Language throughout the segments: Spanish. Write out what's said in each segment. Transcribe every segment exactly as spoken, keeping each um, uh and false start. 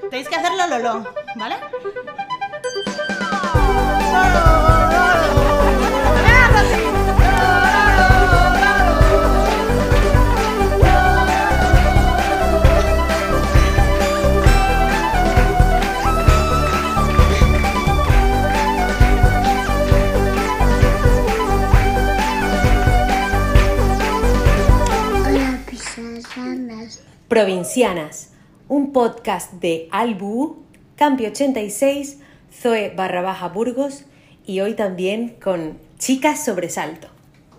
Tenéis que hacerlo lolo, ¿vale? Provincianas, un podcast de Albu, Campi ochenta y seis, Zoe barra baja Burgos y hoy también con Chicas Sobresalto.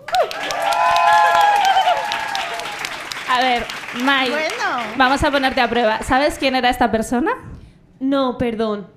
A ver, Mai, Bueno. vamos a ponerte a prueba. ¿Sabes quién era esta persona? No, perdón.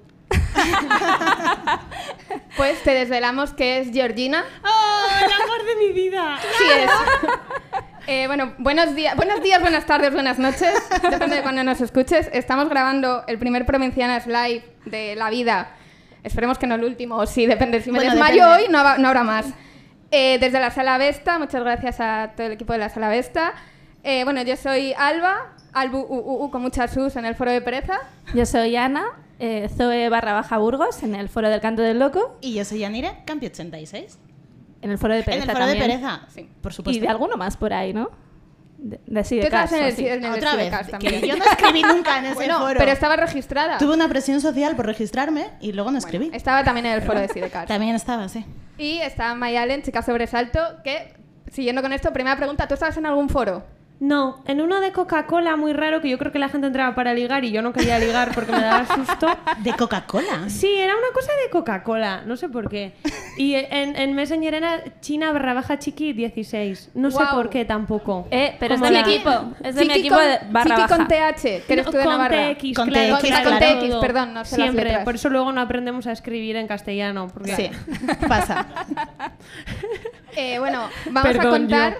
Pues te desvelamos que es Georgina. ¡Oh, el amor de mi vida! Sí es. Eh, bueno, buenos días, buenos días, buenas tardes, buenas noches. Depende de cuando nos escuches. Estamos grabando el primer Provincianas Live de la vida. Esperemos que no el último, o sí, depende. Si me Bueno, desmayo depende. hoy, no, ha- no habrá más. Eh, desde la Sala Vesta, muchas gracias a todo el equipo de la Sala Vesta. Eh, bueno, yo soy Alba, Albu U, U, U, con muchas sus en el Foro de Pereza. Yo soy Ana, eh, Zoe barra baja Burgos, en el Foro del Canto del Loco, Y yo soy Yanire, Campi ochenta y seis. en el Foro de Pereza En el foro de también. Pereza, Sí. por supuesto. Y de alguno más por ahí, ¿no? De, de Tú estabas Sidecast, en o el, así. en el Otra vez, Sidecast que también. yo no escribí nunca en ese Bueno, foro. pero estaba registrada. Tuve una presión social por registrarme y luego no escribí. Bueno, estaba también en el Foro de Sidecast. También estaba, sí. Y está Mayalen, chica sobresalto, que, siguiendo con esto, primera pregunta, ¿tú estabas en algún foro? No, en uno de Coca-Cola muy raro que yo creo que la gente entraba para ligar y yo no quería ligar porque me daba susto. De Coca-Cola. Sí, era una cosa de Coca-Cola, no sé por qué. Y en, en Messenger era China barra baja chiqui dieciséis. No sé Guau. por qué tampoco. Eh, pero es Como de mi la- equipo. Es de mi Chiqui equipo con, de barra Chiqui baja. con T H, que eres tú de con Navarra. T X, Con claro, T X, claro, con T X, todo. perdón, no sé las Siempre, letras. por eso luego no aprendemos a escribir en castellano. Porque... Sí, pasa. Eh, bueno, vamos Perdón, a contar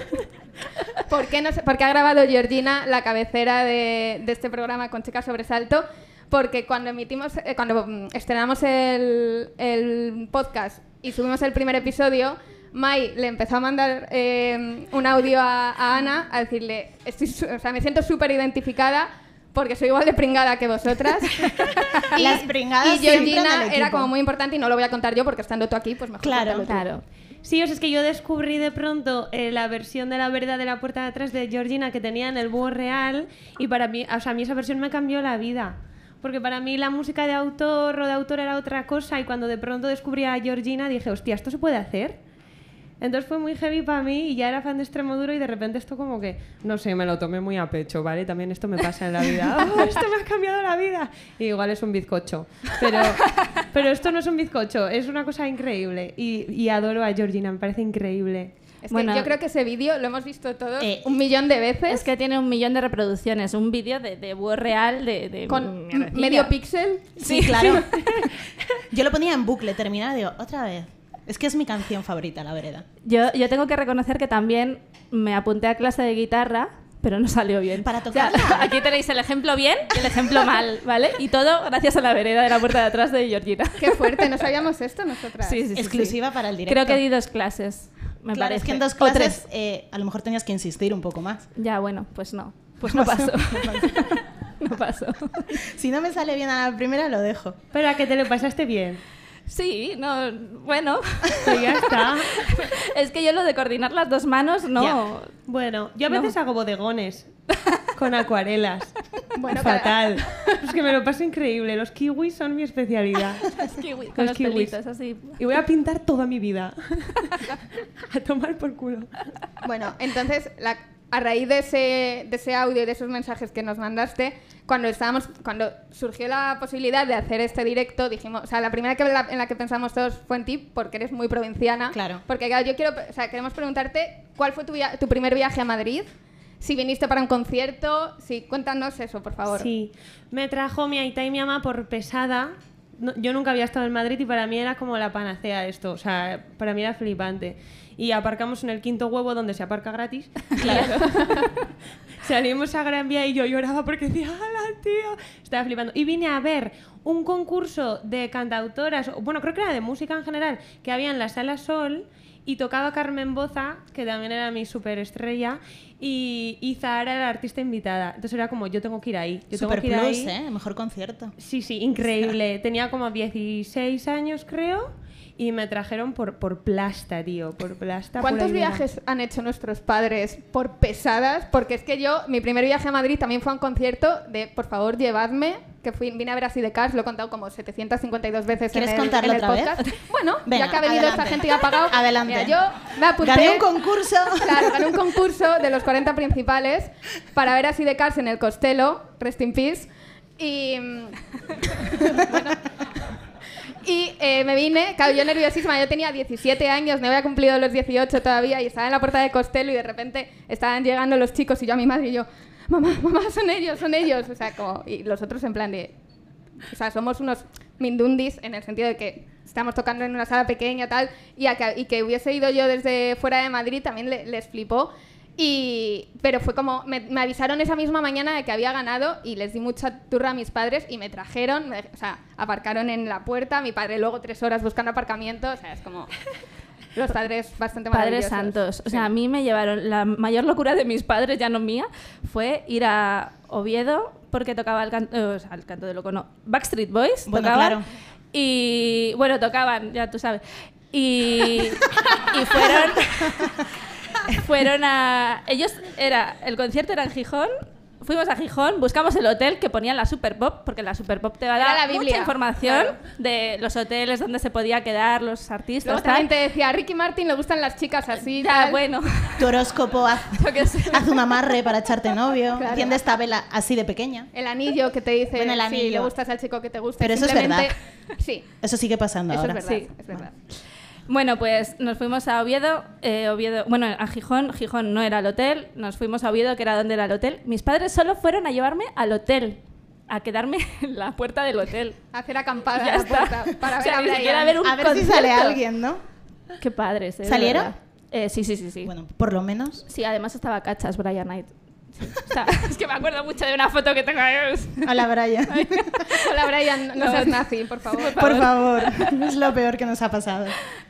por qué, no sé- por qué ha grabado Georgina la cabecera de, de este programa con Chicas Sobresalto. Porque cuando emitimos, eh, cuando mm, estrenamos el, el podcast y subimos el primer episodio, Mai le empezó a mandar eh, un audio a, a Ana a decirle, estoy su- o sea, me siento súper identificada porque soy igual de pringada que vosotras. Las pringadas y siempre en Georgina el era equipo. como muy importante y no lo voy a contar yo porque estando tú aquí, pues mejor Claro, cuéntalo tú. Claro. Sí, o sea, es que yo descubrí de pronto eh, la versión de la verdad de la puerta de atrás de Georgina que tenía en el búho real y para mí, o sea, a mí esa versión me cambió la vida. Porque para mí la música de autor o de autor era otra cosa y cuando de pronto descubrí a Georgina dije, hostia, ¿esto se puede hacer? Entonces fue muy heavy para mí y ya era fan de Extremoduro y de repente esto como que, no sé, me lo tomé muy a pecho, ¿vale? También esto me pasa en la vida. ¡Oh, esto me ha cambiado la vida! Y igual es un bizcocho. Pero, pero esto no es un bizcocho, es una cosa increíble. Y, y adoro a Georgina, me parece increíble. Es que Bueno. yo creo que ese vídeo lo hemos visto todos Eh, un millón de veces. Es que tiene un millón de reproducciones. Un vídeo de, de búho real de... de con mierdecilla. medio píxel. Sí, claro. Yo lo ponía en bucle, terminaba y digo, otra vez. Es que es mi canción favorita, la vereda. Yo, yo tengo que reconocer que también me apunté a clase de guitarra, pero no salió bien. Para O sea, tocarla. aquí tenéis el ejemplo bien y el ejemplo mal, ¿vale? Y todo gracias a la vereda de la puerta de atrás de Georgina. Qué fuerte, no sabíamos esto nosotras. Sí, sí, sí, Exclusiva sí. para el directo. Creo que di dos clases, me Claro, parece. es que en dos O clases tres. eh, a lo mejor tenías que insistir un poco más. Ya, bueno, pues no. Pues no pasó. No pasó. Si no me sale bien a la primera, lo dejo. Pero a que te lo pasaste bien. Sí, no, bueno. Pues ya está. Es que yo lo de coordinar las dos manos, no. Ya. Bueno, yo a No. veces hago bodegones con acuarelas. Bueno, Fatal. Es que me lo paso increíble. Los kiwis son mi especialidad. Los kiwis, con Los los kiwis. pelitos así. Y voy a pintar toda mi vida. A tomar por culo. Bueno, entonces, la- a raíz de ese, de ese audio y de esos mensajes que nos mandaste, cuando estábamos, cuando surgió la posibilidad de hacer este directo, dijimos, o sea, la primera que, la- en la que pensamos todos fue en ti, porque eres muy provinciana. Claro. Porque claro, yo quiero, o sea, queremos preguntarte cuál fue tu, via- tu primer viaje a Madrid, si viniste para un concierto, si cuéntanos eso, por favor. Sí. Me trajo mi aita y mi ama por pesada. No- yo nunca había estado en Madrid y para mí era como la panacea esto. O sea, para mí era flipante. Y aparcamos en el Quinto Huevo, donde se aparca gratis. Claro. Salimos a Gran Vía y yo lloraba porque decía, ¡hala, tío! Estaba flipando. Y vine a ver un concurso de cantautoras, o- bueno, creo que era de música en general, que había en la Sala Sol. y tocaba Carmen Boza, que también era mi superestrella, y, y Zahara era la artista invitada. Entonces era como, yo tengo que ir ahí. Yo Super tengo que ir plus, ahí. ¿eh? Mejor concierto. Sí, sí, increíble. Tenía como dieciséis años, creo, y me trajeron por, por plasta, tío, por plasta. ¿Cuántos pura y dura. viajes han hecho nuestros padres por pesadas? Porque es que yo, mi primer viaje a Madrid también fue a un concierto de, por favor, llevadme, que fui, vine a ver a Sidecars, lo he contado como setecientas cincuenta y dos veces en ¿Quieres el, contarlo en el otra vez? podcast. Bueno, Venga, ya que ha venido adelante. esta gente y ha pagado, Adelante. mira, yo me apunté... Gané un concurso. Claro, gané un concurso de los cuarenta principales para ver a Sidecars en el Costello, rest in peace, y... bueno... Y eh, me vine, claro, yo nerviosísima, yo tenía diecisiete años, no había cumplido los dieciocho todavía y estaba en la puerta de Costello y de repente estaban llegando los chicos y yo a mi madre y yo, mamá, mamá, son ellos, son ellos. O sea, como, y los otros en plan de, o sea, somos unos mindundis en el sentido de que estamos tocando en una sala pequeña tal, y, a que, y que hubiese ido yo desde fuera de Madrid también le, les flipó. Y, pero fue como, me, me avisaron esa misma mañana de que había ganado y les di mucha turra a mis padres y me trajeron, me, o sea, aparcaron en la puerta, mi padre luego tres horas buscando aparcamiento, o sea, es como los padres bastante Padres maravillosos. santos. O sea, Sí. a mí me llevaron, la mayor locura de mis padres, ya no mía, fue ir a Oviedo porque tocaba el canto, o sea, el canto de loco, no, Backstreet Boys, Bueno, tocaban, claro. y bueno, tocaban, ya tú sabes, y, y fueron... Fueron a... Ellos, era... El concierto era en Gijón. Fuimos a Gijón, buscamos el hotel que ponían la Super Pop, porque la Super Pop te va a Era dar la mucha Biblia, información claro. de los hoteles donde se podía quedar, los artistas, Luego tal. también te decía, a Ricky Martin le gustan las chicas así, Ya, tal. bueno. Tu horóscopo, haz, Yo qué sé. haz un amarre para echarte novio. Claro. Tiende esta vela así de pequeña. El anillo que te dice Bueno, el si anillo. le gustas al chico que te gusta. Pero eso es simplemente... verdad. Sí, Eso sigue pasando eso ahora. es verdad, Sí. es verdad. Bueno, pues nos fuimos a Oviedo, eh, Oviedo, bueno, a Gijón, Gijón no era el hotel, nos fuimos a Oviedo, que era donde era el hotel. Mis padres solo fueron a llevarme al hotel, a quedarme en la puerta del hotel. Hacer acampada Ya a la está. puerta para O ver sea, a ni siquiera Brian. ver un A ver si concierto. sale alguien, ¿no? Qué padres, ¿eh? de ¿Salieron? verdad. Eh, sí, sí, sí, sí. Bueno, por lo menos. Sí, además estaba cachas Brian Knight. Sí. O sea, es que me acuerdo mucho de una foto que tengo ahí. Hola, Brian. Hola, Brian, no No. seas nazi, por favor. Por favor. Es lo peor que nos ha pasado.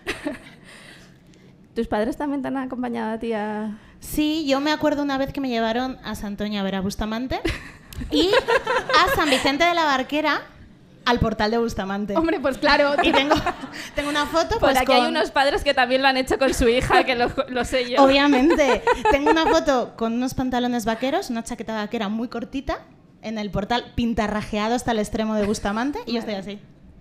¿Tus padres también te han acompañado a ti a...? Sí, yo me acuerdo una vez que me llevaron a Santoña a ver a Bustamante y a San Vicente de la Barquera al portal de Bustamante. Hombre, pues claro. Y tengo, tengo una foto Por pues aquí con... hay unos padres que también lo han hecho con su hija, que lo, lo sé yo. Obviamente. Tengo una foto con unos pantalones vaqueros, una chaqueta vaquera muy cortita, en el portal pintarrajeado hasta el extremo de Bustamante, y yo estoy así.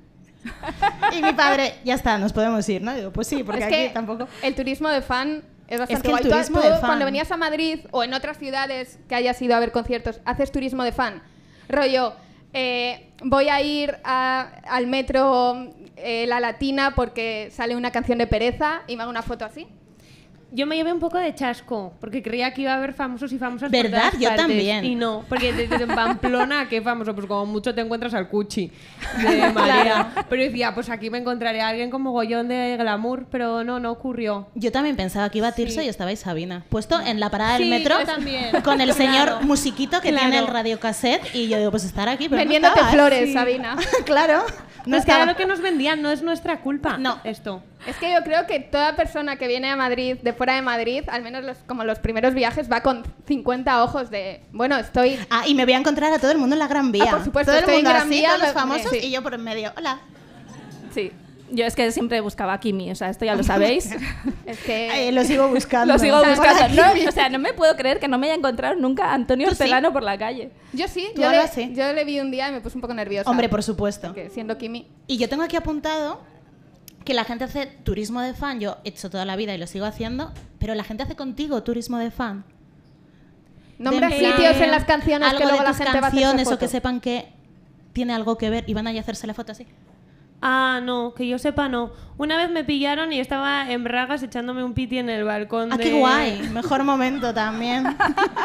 Y mi padre, ya está, nos podemos ir, ¿no? Digo, pues sí, porque es aquí que tampoco... el turismo de fan es bastante que el guay. Tú- turismo tú, de fan- cuando venías a Madrid o en otras ciudades que hayas ido a ver conciertos, haces turismo de fan. Rollo, eh, voy a ir a- al metro eh, La Latina porque sale una canción de Pereza y me hago una foto así. Yo me llevé un poco de chasco, porque creía que iba a haber famosos y famosas por ¿Verdad? todas Yo partes. también. Y no, porque desde Pamplona, ¿qué famoso? Pues como mucho te encuentras al Cuchi de María. Pero decía, pues aquí me encontraré a alguien con mogollón de glamour, pero no, no ocurrió. Yo también pensaba que iba a Tirso Sí. y estabais Sabina. Puesto en la parada del Sí, metro yo también. con el señor Claro. musiquito que Claro. tiene el radiocassette y yo digo, pues estar aquí, pero Vendiéndote no estaba, ¿eh? flores, Sí. Sabina. Claro. No, es que era lo que nos vendían, no es nuestra culpa. No. Esto. Es que yo creo que toda persona que viene a Madrid, de fuera de Madrid, al menos los, como los primeros viajes, va con cincuenta ojos de, bueno, estoy... Ah, y me voy a encontrar a todo el mundo en la Gran Vía. Ah, por supuesto, todo el estoy en mundo Gran así, Vía, todos los me- famosos sí. y yo por en medio. Hola. Sí. Yo es que siempre buscaba a Kimi, o sea, esto ya lo sabéis. Es que... Eh, lo sigo buscando. Lo sigo Hola, buscando. Kimi. No, o sea, no me puedo creer que no me haya encontrado nunca a Antonio ¿Tú sí? Hortelano por la calle. Yo sí, Tú yo algo le, así. yo le vi un día y me puse un poco nerviosa. Hombre, por supuesto. Porque siendo Kimi... Y yo tengo aquí apuntado que la gente hace turismo de fan. Yo he hecho toda la vida y lo sigo haciendo, pero la gente hace contigo turismo de fan. Nombra De en plan, sitios en las canciones algo que luego de la tus gente va a hacerse canciones foto. o que sepan que tiene algo que ver y van a ir a hacerse la foto así. Ah, no, que yo sepa no. Una vez me pillaron y estaba en bragas echándome un piti en el balcón Ah, de... qué guay. Mejor momento también.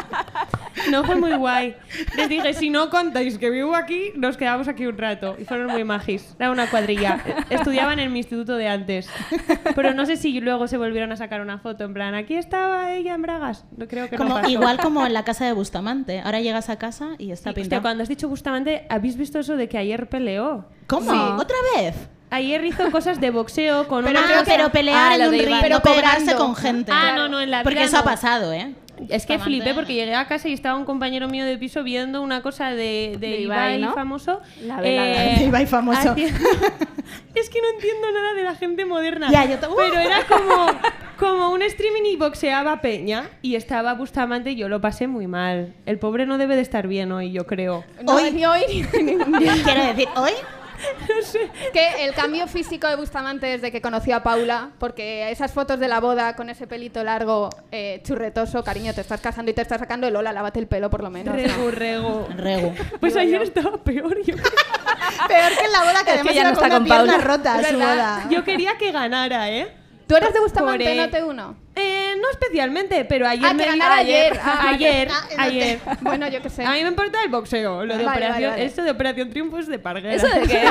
No fue muy guay. Les dije, si no contáis que vivo aquí, nos quedamos aquí un rato. Y fueron muy magis. Era una cuadrilla. Estudiaban en mi instituto de antes. Pero no sé si luego se volvieron a sacar una foto en plan, aquí estaba ella en bragas. No creo que no Como, pasó. igual como en la casa de Bustamante. Ahora llegas a casa y está Sí, pintado. hostia, cuando has dicho Bustamante, ¿habéis visto eso de que ayer peleó? ¿Cómo? Sí. ¿Otra vez? ayer hizo cosas de boxeo con Pero, una pero, cosa- pero pelear Ah, en lo un de ring, Iván. pero Pero pegarse cobrando. con gente. Ah, no, no, en la Porque vida eso no. ha pasado, ¿eh? Es que Bustamante. flipé porque llegué a casa y estaba un compañero mío de piso viendo una cosa de, de, De Ibai, Ibai, ¿no? famoso. La velada. De Ibai famoso. hacia- Es que no entiendo nada de la gente moderna. Ya, yo ta- Pero era como, como un streaming y boxeaba peña y estaba Bustamante y yo lo pasé muy mal. El pobre no debe de estar bien hoy, yo creo. No, Hoy- ni hoy ni ningún día. Quiero decir, hoy Es que el cambio físico de Bustamante desde que conoció a Paula, porque esas fotos de la boda con ese pelito largo, eh, churretoso, cariño, te estás casando y te estás sacando el Lola, lávate el pelo por lo menos. ¿no? Rego, rego. Regu. Pues ayer estaba peor. Yo, Peor que en la boda, que Es que además ya iba no con está una con pierna Paula. rota a Es su verdad. boda. yo quería que ganara, ¿eh? ¿Tú eres de Bustamante, Por, eh, no te uno? Eh, no especialmente, pero ayer Ah, me que di- ganara ayer. Ah, ayer, Ah, no ayer. Bueno, yo qué sé. A mí me importa el boxeo. Lo de Vale, operación, vale, vale. esto de Operación Triunfo es de parguera. ¿Eso de qué es?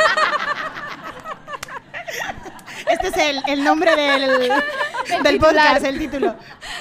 Este es el, el nombre del, del titular. podcast, el título.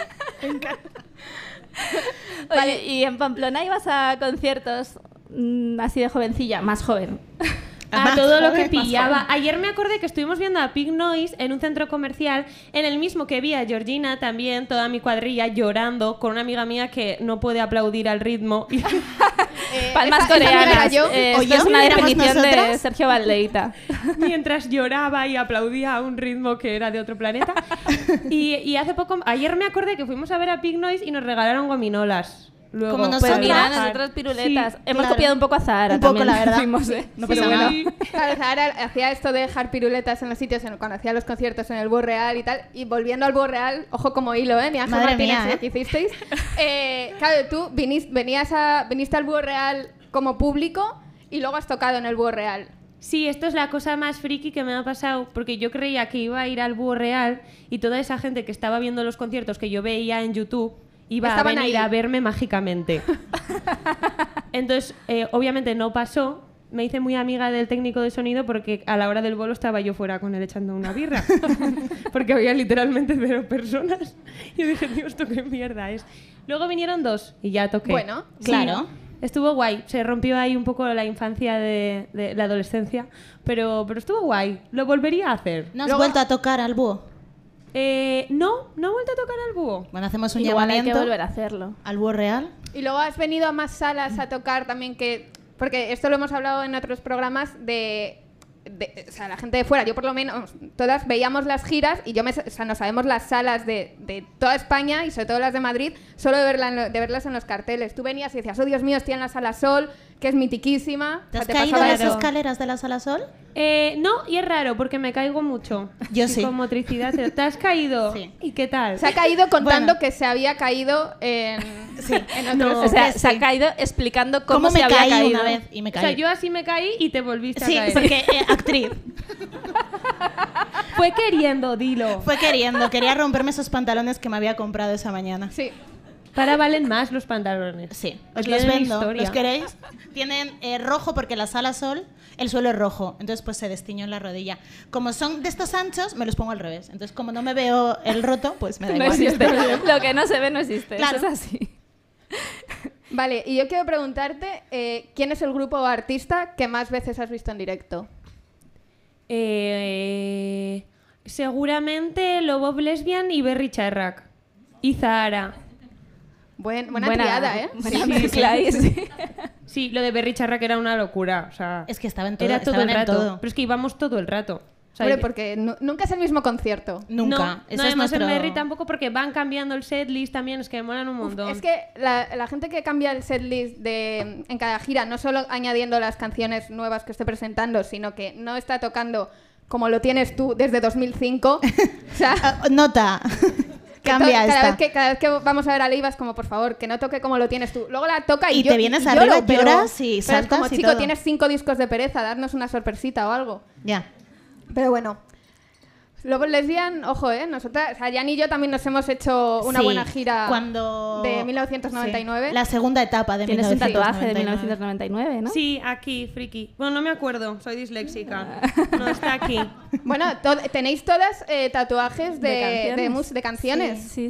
Oye, y en Pamplona ibas a conciertos mm, así de jovencilla, más joven. A Más todo lo joven, que más pillaba. Ayer me acordé que estuvimos viendo a Pig Noise en un centro comercial, en el mismo que vi a Georgina también, toda mi cuadrilla llorando con una amiga mía que no puede aplaudir al ritmo. Y Eh, Palmas esa- esa no era coreanas. yo. Eh, ¿O esto es yo? una ¿Éramos definición de nosotras? Sergio Valdeita. mientras lloraba y aplaudía a un ritmo que era de otro planeta. Y, y hace poco, ayer me acordé que fuimos a ver a Pig Noise y nos regalaron gominolas. Luego, Como para nosotras. Pues mira, bajar. nosotros piruletas. Sí. Hemos claro. copiado un poco a Zahara Un poco, también. la verdad. Fuimos, ¿eh? No Sí, pasa nada. sí. Claro, Zahara hacía esto de dejar piruletas en los sitios en- cuando hacía los conciertos en el Búho Real y tal. Y volviendo al Búho Real, ojo como hilo, ¿eh? Ni Ángel Madre Martínez, mía, ¿eh? ¿eh? que hicisteis. Eh, claro, tú vinís, venías a, viniste al Búho Real como público y luego has tocado en el Búho Real. Sí, esto es la cosa más friki que me ha pasado, porque yo creía que iba a ir al Búho Real y toda esa gente que estaba viendo los conciertos que yo veía en YouTube iba Estaban a venir ahí. a verme mágicamente. Entonces, eh, obviamente no pasó. Me hice muy amiga del técnico de sonido porque a la hora del bolo estaba yo fuera con él echando una birra. Porque había literalmente cero personas. Y yo dije, Dios, ¿esto qué mierda es? Luego vinieron dos y ya toqué. Bueno, Sí, claro. Estuvo guay. Se rompió ahí un poco la infancia de, de la adolescencia. Pero, pero estuvo guay. Lo volvería a hacer. ¿No has Luego- vuelto a tocar al búho? Eh, no, no he vuelto a tocar al búho. Bueno, hacemos un Igual hay que llamamiento volver a hacerlo. al búho real. y luego has venido a más salas a tocar también que... Porque esto lo hemos hablado en otros programas de... de- o sea, la gente de fuera, yo por lo menos, todas veíamos las giras y yo me, o sea, nos sabemos las salas de, de toda España y sobre todo las de Madrid, solo de, verla en lo- de verlas en los carteles. Tú venías y decías, oh Dios mío, estoy en la Sala Sol, que es mitiquísima. ¿Te O has sea, caído pasaba de eso. las escaleras de la Sala Sol? Eh, no, y es raro porque me caigo mucho. Yo sí. Con motricidad. cero. ¿Te has caído? Sí. ¿Y qué tal? Se ha caído contando Bueno. que se había caído en, Sí. en otros... No. O sea, sí. se ha caído explicando cómo, ¿Cómo, se me había caí caído. una vez? Y me O caí. sea, yo así me caí y te volviste Sí, a caer. porque eh, actriz. Fue queriendo, dilo. Fue queriendo, quería romperme esos pantalones que me había comprado esa mañana. Sí. Para valen más los pantalones. Sí, os los Tienen vendo. historia. ¿Los queréis? Tienen eh, rojo porque la Sala Sol, el suelo es rojo. Entonces, pues se destiñó en la rodilla. Como son de estos anchos, me los pongo al revés. Entonces, como no me veo el roto, pues me da No igual. existe. Lo que no se ve no existe. Claro. Eso es así. Vale, y yo quiero preguntarte, eh, ¿quién es el grupo o artista que más veces has visto en directo? Eh, seguramente Lobov Lesbian y Berry Charrac. Y Zahara. Buen- buena, triada, ¿eh? Buena Sí, mezcla ahí, sí. Sí, lo de Berry Charrac era una locura. O sea, Es que estaba en todo, era todo estaban el en rato. todo. Pero es que íbamos todo el rato. O sea, Hombre, porque nu- nunca es el mismo concierto. Nunca. No, Ese no es además nuestro... en Berry tampoco porque van cambiando el setlist también, es que molan un montón. Es que la, la gente que cambia el setlist de, en cada gira, no solo añadiendo las canciones nuevas que esté presentando, sino que no está tocando como lo tienes tú desde dos mil cinco. O sea, Ah, nota. que Cambia to- cada esta. vez, que, cada vez que vamos a ver a Leivas, como por favor, que no toque como lo tienes tú. Luego la toca y, Y yo- te vienes lloro, arriba, pero- lloras y pero es saltas como, y chico, todo. tienes cinco discos de pereza, darnos una sorpresita o algo. Ya. Pero bueno. Luego Lesbian, ojo, ¿eh? Nosotras, o sea, Jan y yo también nos hemos hecho una Sí, buena gira cuando... de mil novecientos noventa y nueve. Sí, la segunda etapa de Tienes un tatuaje de mil mil novecientos novecientos noventa y noventa y nueve, ¿no? Sí, aquí, friki. Bueno, no me acuerdo, soy disléxica. No está aquí. Bueno, to- tenéis todas eh, tatuajes de, De canciones. de mus- de canciones. Sí, sí. sí.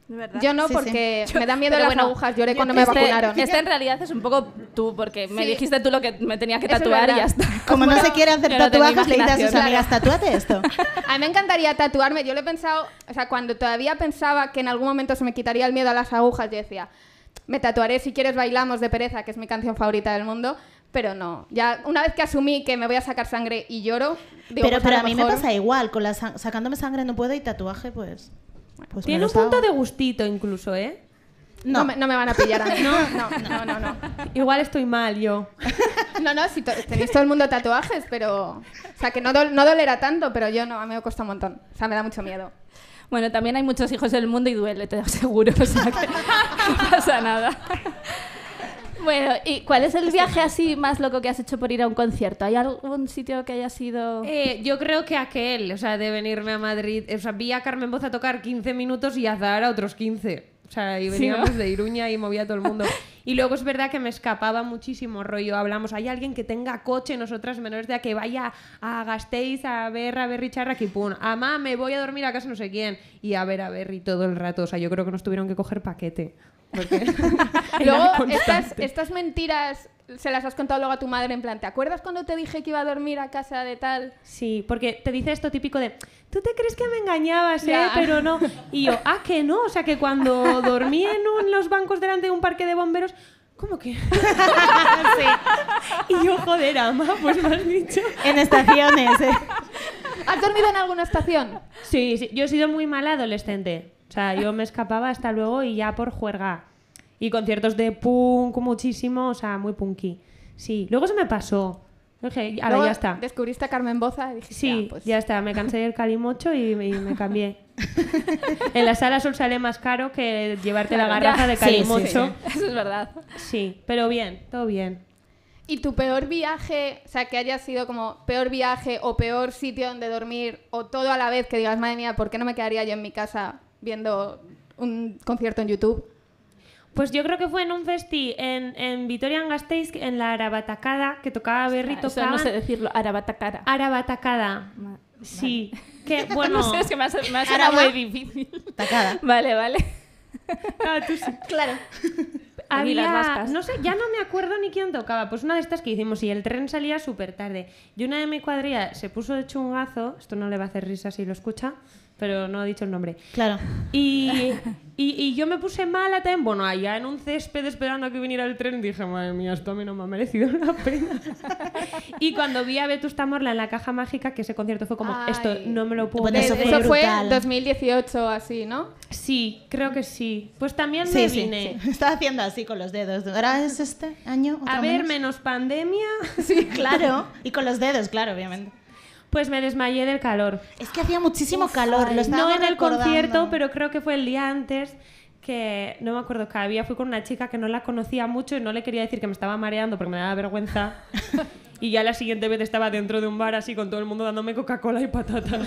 ¿verdad? Yo no, Sí, porque sí. me da miedo Pero las bueno, agujas. Lloré cuando me Este, vacunaron. este en realidad es un poco tú, porque me Sí. dijiste tú lo que me tenía que Eso es tatuar y verdad. ya está. Como no se quiere hacer yo no tengo tatuajes, le dices a sus imaginación. amigas, tatúate esto. A mí me encantaría tatuarme. Yo lo he pensado, o sea, cuando todavía pensaba que en algún momento se me quitaría el miedo a las agujas, yo decía, me tatuaré Si quieres bailamos de Pereza, que es mi canción favorita del mundo, pero no. Ya una vez que asumí que me voy a sacar sangre y lloro, digo, Pero, pues pero a a lo mí me mejor- pasa igual, con la sang- sacándome sangre no puedo y tatuaje, pues... pues me Tiene un los punto hago. de gustito incluso, ¿eh? No. No. me, no me van a pillar a mí. No, no, no, no. No, Igual estoy mal yo. no, no si to- tenéis todo el mundo tatuajes, pero... O sea, que no, dol- no dolerá tanto, pero yo no, a mí me cuesta un montón. O sea, me da mucho miedo. Bueno, también hay muchos hijos del mundo y duele, te lo aseguro. O sea, que no pasa nada. Bueno, ¿y cuál es el viaje así más loco que has hecho por ir a un concierto? ¿Hay algún sitio que haya sido...? Eh, yo creo que aquel, o sea, de venirme a Madrid, o sea, vi a Carmen Boza tocar quince minutos y a Zahara otros quince. O sea, y Sí, veníamos ¿no? de Iruña y movía a todo el mundo. Y luego es verdad que me escapaba muchísimo rollo. Hablamos, hay alguien que tenga coche, nosotras menores de edad, que vaya a Gasteiz a ver a Berry Charra y pum, amá, me voy a dormir a casa no sé quién. Y a ver a Berry todo el rato. O sea, yo creo que nos tuvieron que coger paquete. Porque era Luego, constante. estas, estas mentiras se las has contado luego a tu madre en plan, ¿te acuerdas cuando te dije que iba a dormir a casa de tal? Sí, porque te dice esto típico de, tú te crees que me engañabas, ¿eh? Ya. Pero no. Y yo, ah, que no. O sea, que cuando dormí en un- los bancos delante de un parque de bomberos, ¿cómo que? Y yo, joder, ama, pues me has dicho. En estaciones, ¿eh? ¿Has dormido en alguna estación? Sí, sí, yo he sido muy mala adolescente. O sea, yo me escapaba hasta luego y ya por juerga. Y conciertos de punk muchísimo, o sea, muy punky. Sí, luego se me pasó. Dije, ahora Luego ya está. Descubriste a Carmen Boza y dijiste, Sí, "Ah, pues". ya está, me cansé del calimocho y me, y me cambié. En la sala sol sale más caro que llevarte la Claro, garrafa ya. de Sí, sí, calimocho. Eso es verdad. Sí, pero bien, todo bien. ¿Y tu peor viaje, o sea, que haya sido como peor viaje o peor sitio donde dormir o todo a la vez que digas, madre mía, ¿por qué no me quedaría yo en mi casa viendo un concierto en YouTube? Pues yo creo que fue en un festi en, en Vitoria-Gasteiz, en la Arabatacada, que tocaba Berry, Eso tocaba... no sé decirlo, Arabatacada. Arabatacada. Ma- Sí, que bueno... No sé, es que me ha, me ha sonado Araba. muy difícil. Tacada. Vale, vale. Ah, tú sí. Claro. Aquí las Había, vascas. no sé, ya no me acuerdo ni quién tocaba. Pues una de estas que hicimos y el tren salía súper tarde. Y una de mi cuadrilla se puso de chungazo. Esto no le va a hacer risa si lo escucha, pero no ha dicho el nombre. Claro. Y, y, y yo me puse mala también. Bueno, allá en un césped esperando a que viniera el tren, dije, madre mía, esto a mí no me ha merecido la pena. Y cuando vi a Vetusta Morla en la Caja Mágica, que ese concierto fue como, Ay. esto no me lo puedo Bueno, De- eso eso fue fue, brutal. dos mil dieciocho así, ¿no? Sí, creo que sí. Pues también Sí, me sí, vine. sí. Estaba haciendo así con los dedos. ¿Ahora es este año? A ¿Otro ver, menos? menos pandemia, Sí, claro. Y con los dedos, claro, obviamente. pues me desmayé del calor. Es que hacía muchísimo calor. Lo No estábamos en el recordando. concierto, pero creo que fue el día antes que, no me acuerdo, cada día fui con una chica que no la conocía mucho y no le quería decir que me estaba mareando porque me daba vergüenza. Y ya la siguiente vez estaba dentro de un bar así con todo el mundo dándome Coca-Cola y patatas.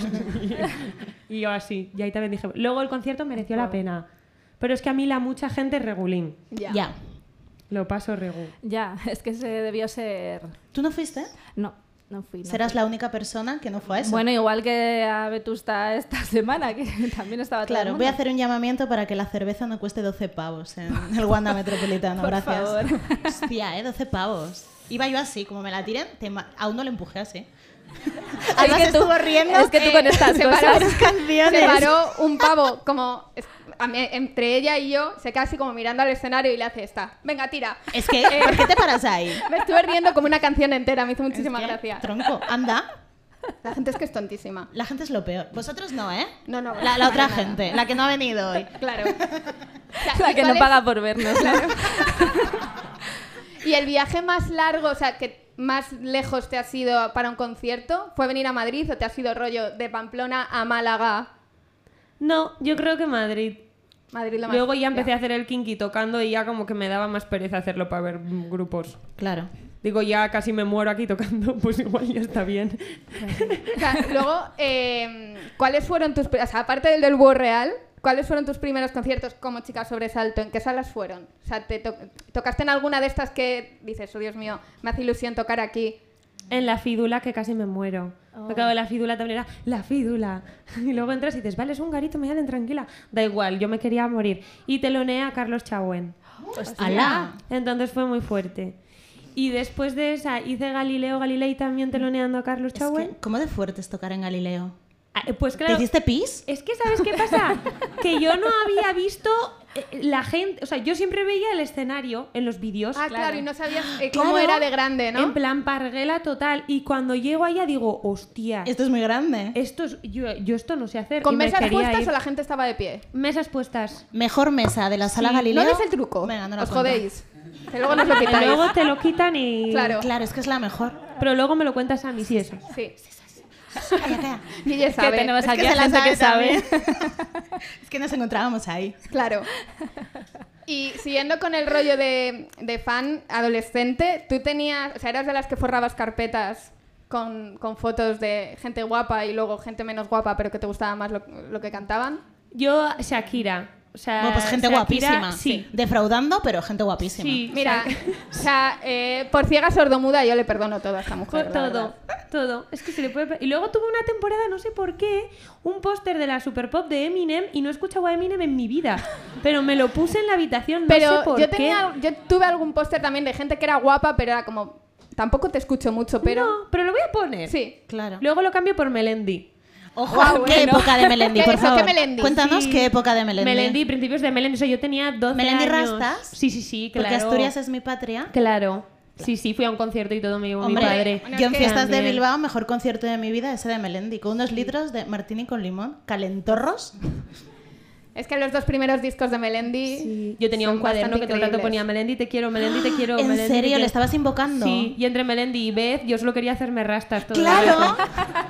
Y yo así. Y ahí también dije, luego el concierto mereció la pena. Pero es que a mí la mucha gente es regulín. Ya. Ya. Lo paso regu. Ya, es que se debió ser... ¿Tú no fuiste? No, no fui. no Serás fui. la única persona que no fue a eso. Bueno, igual que a Vetusta esta semana, que también estaba todo el Claro, mundo. voy a hacer un llamamiento para que la cerveza no cueste doce pavos en el Wanda Metropolitano. Por Gracias. favor. Hostia, ¿eh? doce pavos. Iba yo así, como me la tiren, te ma- aún no le empujé así. Es Además que tú- estuvo riendo. es que tú Eh, con estas se cosas... paró- Esas canciones. Se paró un pavo, como es- a mí- entre ella y yo, se queda así como mirando al escenario y le hace esta. Venga, tira. Es que, ¿por qué te paras ahí? Me estuve riendo como una canción entera, me hizo muchísima Es que, gracia. Tronco, anda. La gente es que es tontísima. La gente es lo peor. Vosotros no, ¿eh? No, no. La, la otra para nada. gente, la que no ha venido hoy. Claro. O sea, La ¿y que cuál no es- paga por vernos. Claro. Y el viaje más largo, o sea, que más lejos te ha sido para un concierto, ¿fue venir a Madrid o te ha sido rollo de Pamplona a Málaga? No, yo creo que Madrid. Madrid lo más... Luego ya empecé a hacer el kinky tocando y ya como que me daba más pereza hacerlo para ver mm, grupos. Claro. Digo, ya casi me muero aquí tocando, pues igual ya está bien. O sea, luego, eh, ¿cuáles fueron tus... pri- O sea, aparte del del Búho Real, ¿cuáles fueron tus primeros conciertos como chica sobresalto? ¿En qué salas fueron? O sea, ¿te to- tocaste en alguna de estas que dices, oh Dios mío, me hace ilusión tocar aquí? En la fídula que casi me muero. Me cago en la fídula también era la fídula. Y luego entras y dices, vale, es un garito, me tranquila. Da igual, yo me quería morir. Y teloneé a Carlos Chauen. ¡Hala! Entonces fue muy fuerte. Y después de esa hice Galileo Galilei también teloneando a Carlos Es Chauen. que, ¿cómo de fuerte es tocar en Galileo? Ah, Pues ¿Te claro, hiciste pis? es que ¿sabes qué pasa? Que yo no había visto eh, la gente... O sea, yo siempre veía el escenario en los vídeos. Ah, claro, y no sabías eh, cómo Claro, era de grande, ¿no? En plan parguela total. Y cuando llego allá digo, hostia, Esto es muy grande. esto es, yo, yo esto no sé hacer. ¿Con y me mesas quería puestas ir. o la gente estaba de pie? Mesas puestas. Mejor mesa de la sala Sí. Galileo. ¿No es el truco? Venga, no lo Os cuento. jodéis. Que luego nos lo Y quitáis. luego te lo quitan y... Claro. Claro, es que es la mejor. Pero luego me lo cuentas a mí, sí, eso. Sí. Calla, calla. Y ella Que sabe. tenemos Es aquí que a se la gente que sabe sabe. Es que nos encontrábamos ahí. Claro. Y siguiendo con el rollo de, de fan adolescente, tú tenías, o sea, eras de las que forrabas carpetas con, con fotos de gente guapa y luego gente menos guapa, pero que te gustaba más lo, lo que cantaban. Yo, Shakira. O sea, Bueno, pues gente Shakira, guapísima. Sí. Defraudando, pero gente guapísima. Sí, Mira, Shak- o sea, eh, por ciega sordomuda yo le perdono todo a esta mujer. la todo, verdad. todo. Es que se le puede... pe- Y luego tuve una temporada, no sé por qué, un póster de la Super Pop de Eminem y no he escuchado a Eminem en mi vida. Pero me lo puse en la habitación, no Pero sé por yo, qué. tenía, yo tuve algún póster también de gente que era guapa, pero era como... Tampoco te escucho mucho, pero... No, pero lo voy a poner. Sí. Claro. Luego lo cambio por Melendi. Ojo, Guau, ¿qué bueno. época de Melendi, ¿Qué por eso? favor? ¿Qué Melendi? Cuéntanos Sí. qué época de Melendi. Melendi, principios de Melendi. O sea, yo tenía doce ¿Melendi años. rastas? Sí, sí, sí, claro. Porque Asturias es mi patria. Claro. Sí, sí, fui a un concierto y todo me llevó Hombre, mi padre. Bueno, yo es en que fiestas de también. Bilbao, mejor concierto de mi vida ese de Melendi, con unos litros de martini con limón, calentorros. Es que los dos primeros discos de Melendi... Sí. Yo tenía son un cuaderno bastante que todo el rato increíbles. ponía Melendi te quiero, Melendi te quiero, ¿En Melendi te serio? quiero. ¿Le estabas invocando? Sí, y entre Melendi y Beth yo solo quería hacerme rastas todo el ¡Claro! rato.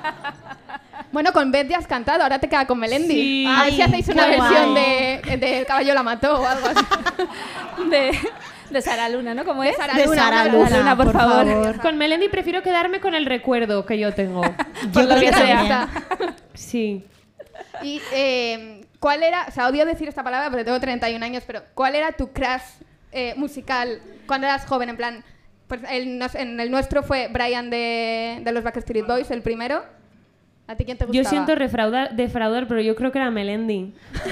Bueno, con Beth ya has cantado, ahora te queda con Melendi. Sí. A ver si Ay, hacéis una qué versión guay. de, de El caballo la mató o algo así. De, de Sara Luna, ¿no? ¿Cómo es? Sara De Luna, Sara Sara Luna, Luna, por por favor. favor. Con Melendi prefiero quedarme con el recuerdo que yo tengo. Yo lo creo que que sea. también. Sí. Y, eh, ¿cuál era, o sea, odio decir esta palabra porque tengo treinta y un años, pero ¿cuál era tu crush eh, musical cuando eras joven? En plan, pues el, nos- en el nuestro fue Brian de, de los Backstreet Boys, el primero. ¿A ti quién te gustaba? Yo siento refraudar, defraudar, pero yo creo que era Melendi.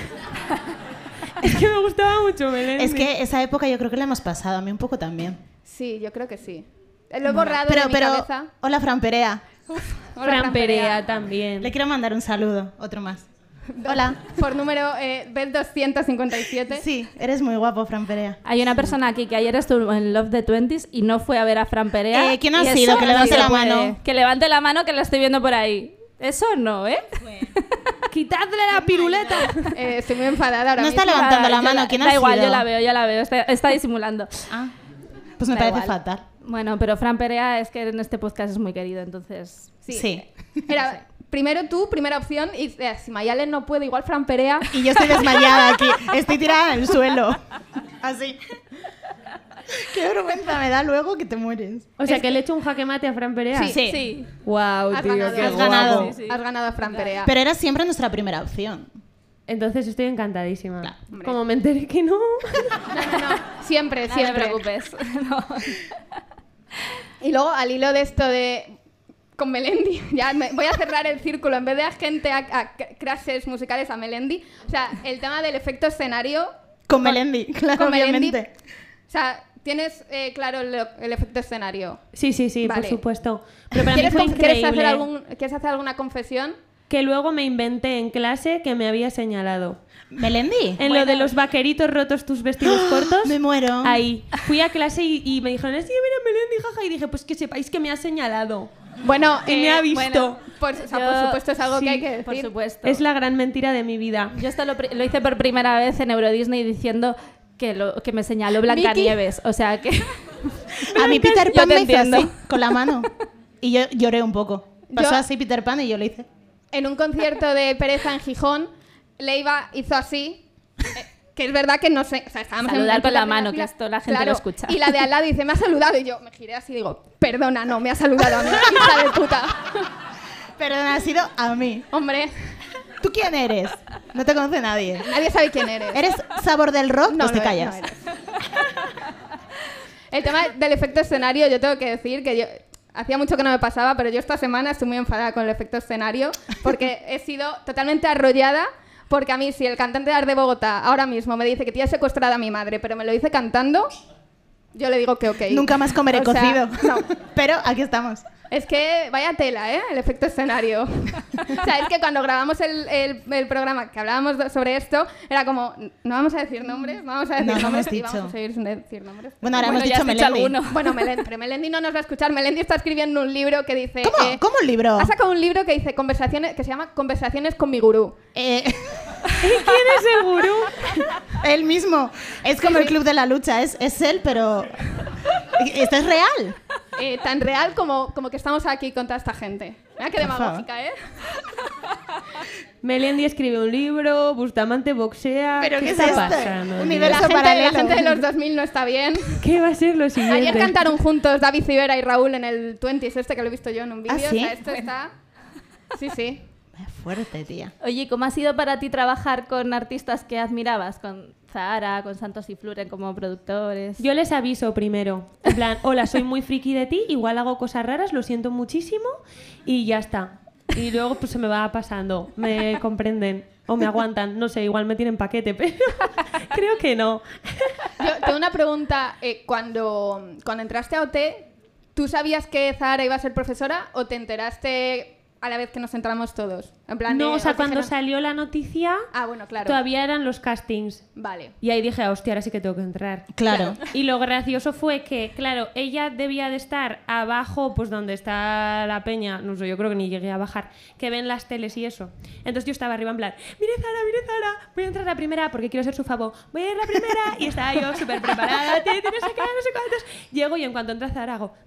Es que me gustaba mucho Melendi. Es que esa época yo creo que la hemos pasado, a mí un poco también. Sí, yo creo que sí. Eh, Lo he borrado Pero, de mi pero, cabeza. hola Fran Perea. Hola, Fran Fran Perea también. Le quiero mandar un saludo, otro más. Hola. Por número eh, Beth doscientos cincuenta y siete. Sí, eres muy guapo, Fran Perea. Hay una persona aquí que ayer estuvo en Love the Twenties y no fue a ver a Fran Perea. Eh, ¿quién ha y eso sido? Que no levante se la puede. mano. Que levante la mano que la estoy viendo por ahí. Eso no, ¿eh? ¡Quitadle la piruleta! Eh, estoy muy enfadada ahora No está mismo. levantando la Yo mano, ¿quién ha Da igual, sido? yo la veo, yo la veo. Está, está disimulando. Ah, pues me Da parece igual. fatal. Bueno, pero Fran Perea es que en este podcast es muy querido, entonces... Sí. Sí. Era primero tú, primera opción, y eh, si Mayalen no puede, igual Fran Perea. Y yo estoy desmayada aquí, estoy tirada en el suelo. Así. Qué vergüenza me da luego que te mueres. O sea, que le he hecho un jaque mate a Fran Perea. Sí. Sí. sí. Wow, Has tío, ganado. qué Has guapo. ganado. Sí, sí. Has ganado a Fran Perea. Pero era siempre nuestra primera opción. Entonces estoy encantadísima. Claro, hombre. Como me enteré que no. No, no, no. Siempre, No te siempre. preocupes. No. Y luego, al hilo de esto de... Con Melendi, ya me- voy a cerrar el círculo. En vez de a gente, a, a crashes musicales, a Melendi. O sea, el tema del efecto escenario... Con Melendi, claro, con Melendi. obviamente. O sea, tienes eh, claro el, el efecto escenario. Sí, sí, sí, Vale. por supuesto. Pero para mí ¿Quieres, fue conf- ¿quieres, increíble hacer algún, ¿Quieres hacer alguna confesión? que luego me inventé en clase que me había señalado. ¿Melendi? En lo de los vaqueritos rotos tus vestidos cortos. Me muero. Ahí. Fui a clase y, y me dijeron, sí, mira, Melendi, jaja. Y dije, pues que sepáis que me ha señalado. Bueno, Y me ha visto. bueno, por, o sea, por Yo- supuesto es algo sí, que hay que decir. Por supuesto. Es la gran mentira de mi vida. Yo esto lo, pri- lo hice por primera vez en Euro Disney diciendo que, lo, que me señaló Blancanieves. O sea que... A mí Peter Yo Pan te me hizo entiendo. así, con la mano. Y yo lloré un poco. Pasó Yo- así Peter Pan y yo lo hice. En un concierto de Pereza en Gijón, Leiva hizo así, eh, que es verdad que no sé, o sea, estábamos en- Saludar en con la primera mano, fila, que esto la gente claro, lo escucha. Y la de al lado dice, me ha saludado, y yo me giré así y digo, perdona, no, me ha saludado a mí, hija de puta. Pero ha sido a mí. Hombre, ¿Tú quién eres? No te conoce nadie. nadie sabe quién eres. ¿Eres sabor del rock? No, pues te no eres, callas. no eres. El tema del efecto escenario, yo tengo que decir que yo, hacía mucho que no me pasaba, pero yo esta semana estoy muy enfadada con el efecto escenario porque he sido totalmente arrollada. Porque a mí, si el cantante de Art de Bogotá ahora mismo me dice que tiene secuestrada a mi madre, pero me lo dice cantando, yo le digo que ok. Nunca más comeré O sea, cocido. no. Pero aquí estamos. Es que vaya tela, ¿eh? El efecto escenario. O sea, es que cuando grabamos el, el, el programa que hablábamos do- sobre esto, era como, no vamos a decir nombres, no vamos a decir No, no nombres hemos y vamos dicho. a seguir sin decir nombres. Bueno, ahora Bueno, hemos ya dicho has dicho Melendi. alguno. Bueno, Melendi, pero Melendi no nos va a escuchar. Melendi está escribiendo un libro que dice... ¿Cómo? eh, ¿Cómo un libro? Ha sacado un libro que dice conversaciones, que se llama Conversaciones con mi gurú. Eh, ¿Quién es el gurú? él mismo. Es como Sí, el sí. club de la lucha. Es, es él, pero... Esto es real. Eh, tan real como, como que estamos aquí con toda esta gente. Mira qué Por favor. demagógica, ¿eh? Melendi escribe un libro, Bustamante boxea. ¿Pero qué es está esto? pasando, Un tío? nivel- La Eso gente, paralelo. la gente de los dos mil no está bien. ¿Qué va a ser lo siguiente? Ayer cantaron juntos David Civera y Raúl en el veinte este que lo he visto yo en un vídeo. ¿Ah, sí? O sea, esto está... Sí, sí. Vaya fuerte, tía. Oye, ¿cómo ha sido para ti trabajar con artistas que admirabas? Con Zahara, con Santos y Fluren como productores. Yo les aviso primero. En plan, hola, soy muy friki de ti, igual hago cosas raras, lo siento muchísimo y ya está. Y luego pues se me va pasando, me comprenden o me aguantan, no sé, igual me tienen paquete, pero creo que no. Yo tengo una pregunta. Eh, cuando, cuando entraste a O T, ¿tú sabías que Zahara iba a ser profesora o te enteraste a la vez que nos entramos todos? En plan No, de, o sea, os cuando dijeron- salió la noticia, Ah, bueno, claro. todavía eran los castings. Vale. Y ahí dije, hostia, ahora sí que tengo que entrar. Claro. Y lo gracioso fue que, claro, ella debía de estar abajo, pues donde está la peña, no sé, yo creo que ni llegué a bajar, que ven las teles y eso. Entonces yo estaba arriba en plan, mire Zara, mire Zara, voy a entrar la primera porque quiero ser su favor, voy a ir la primera y estaba yo súper preparada, te, te, no sé qué, no sé cuántos. Llego y en cuanto entra Zara hago...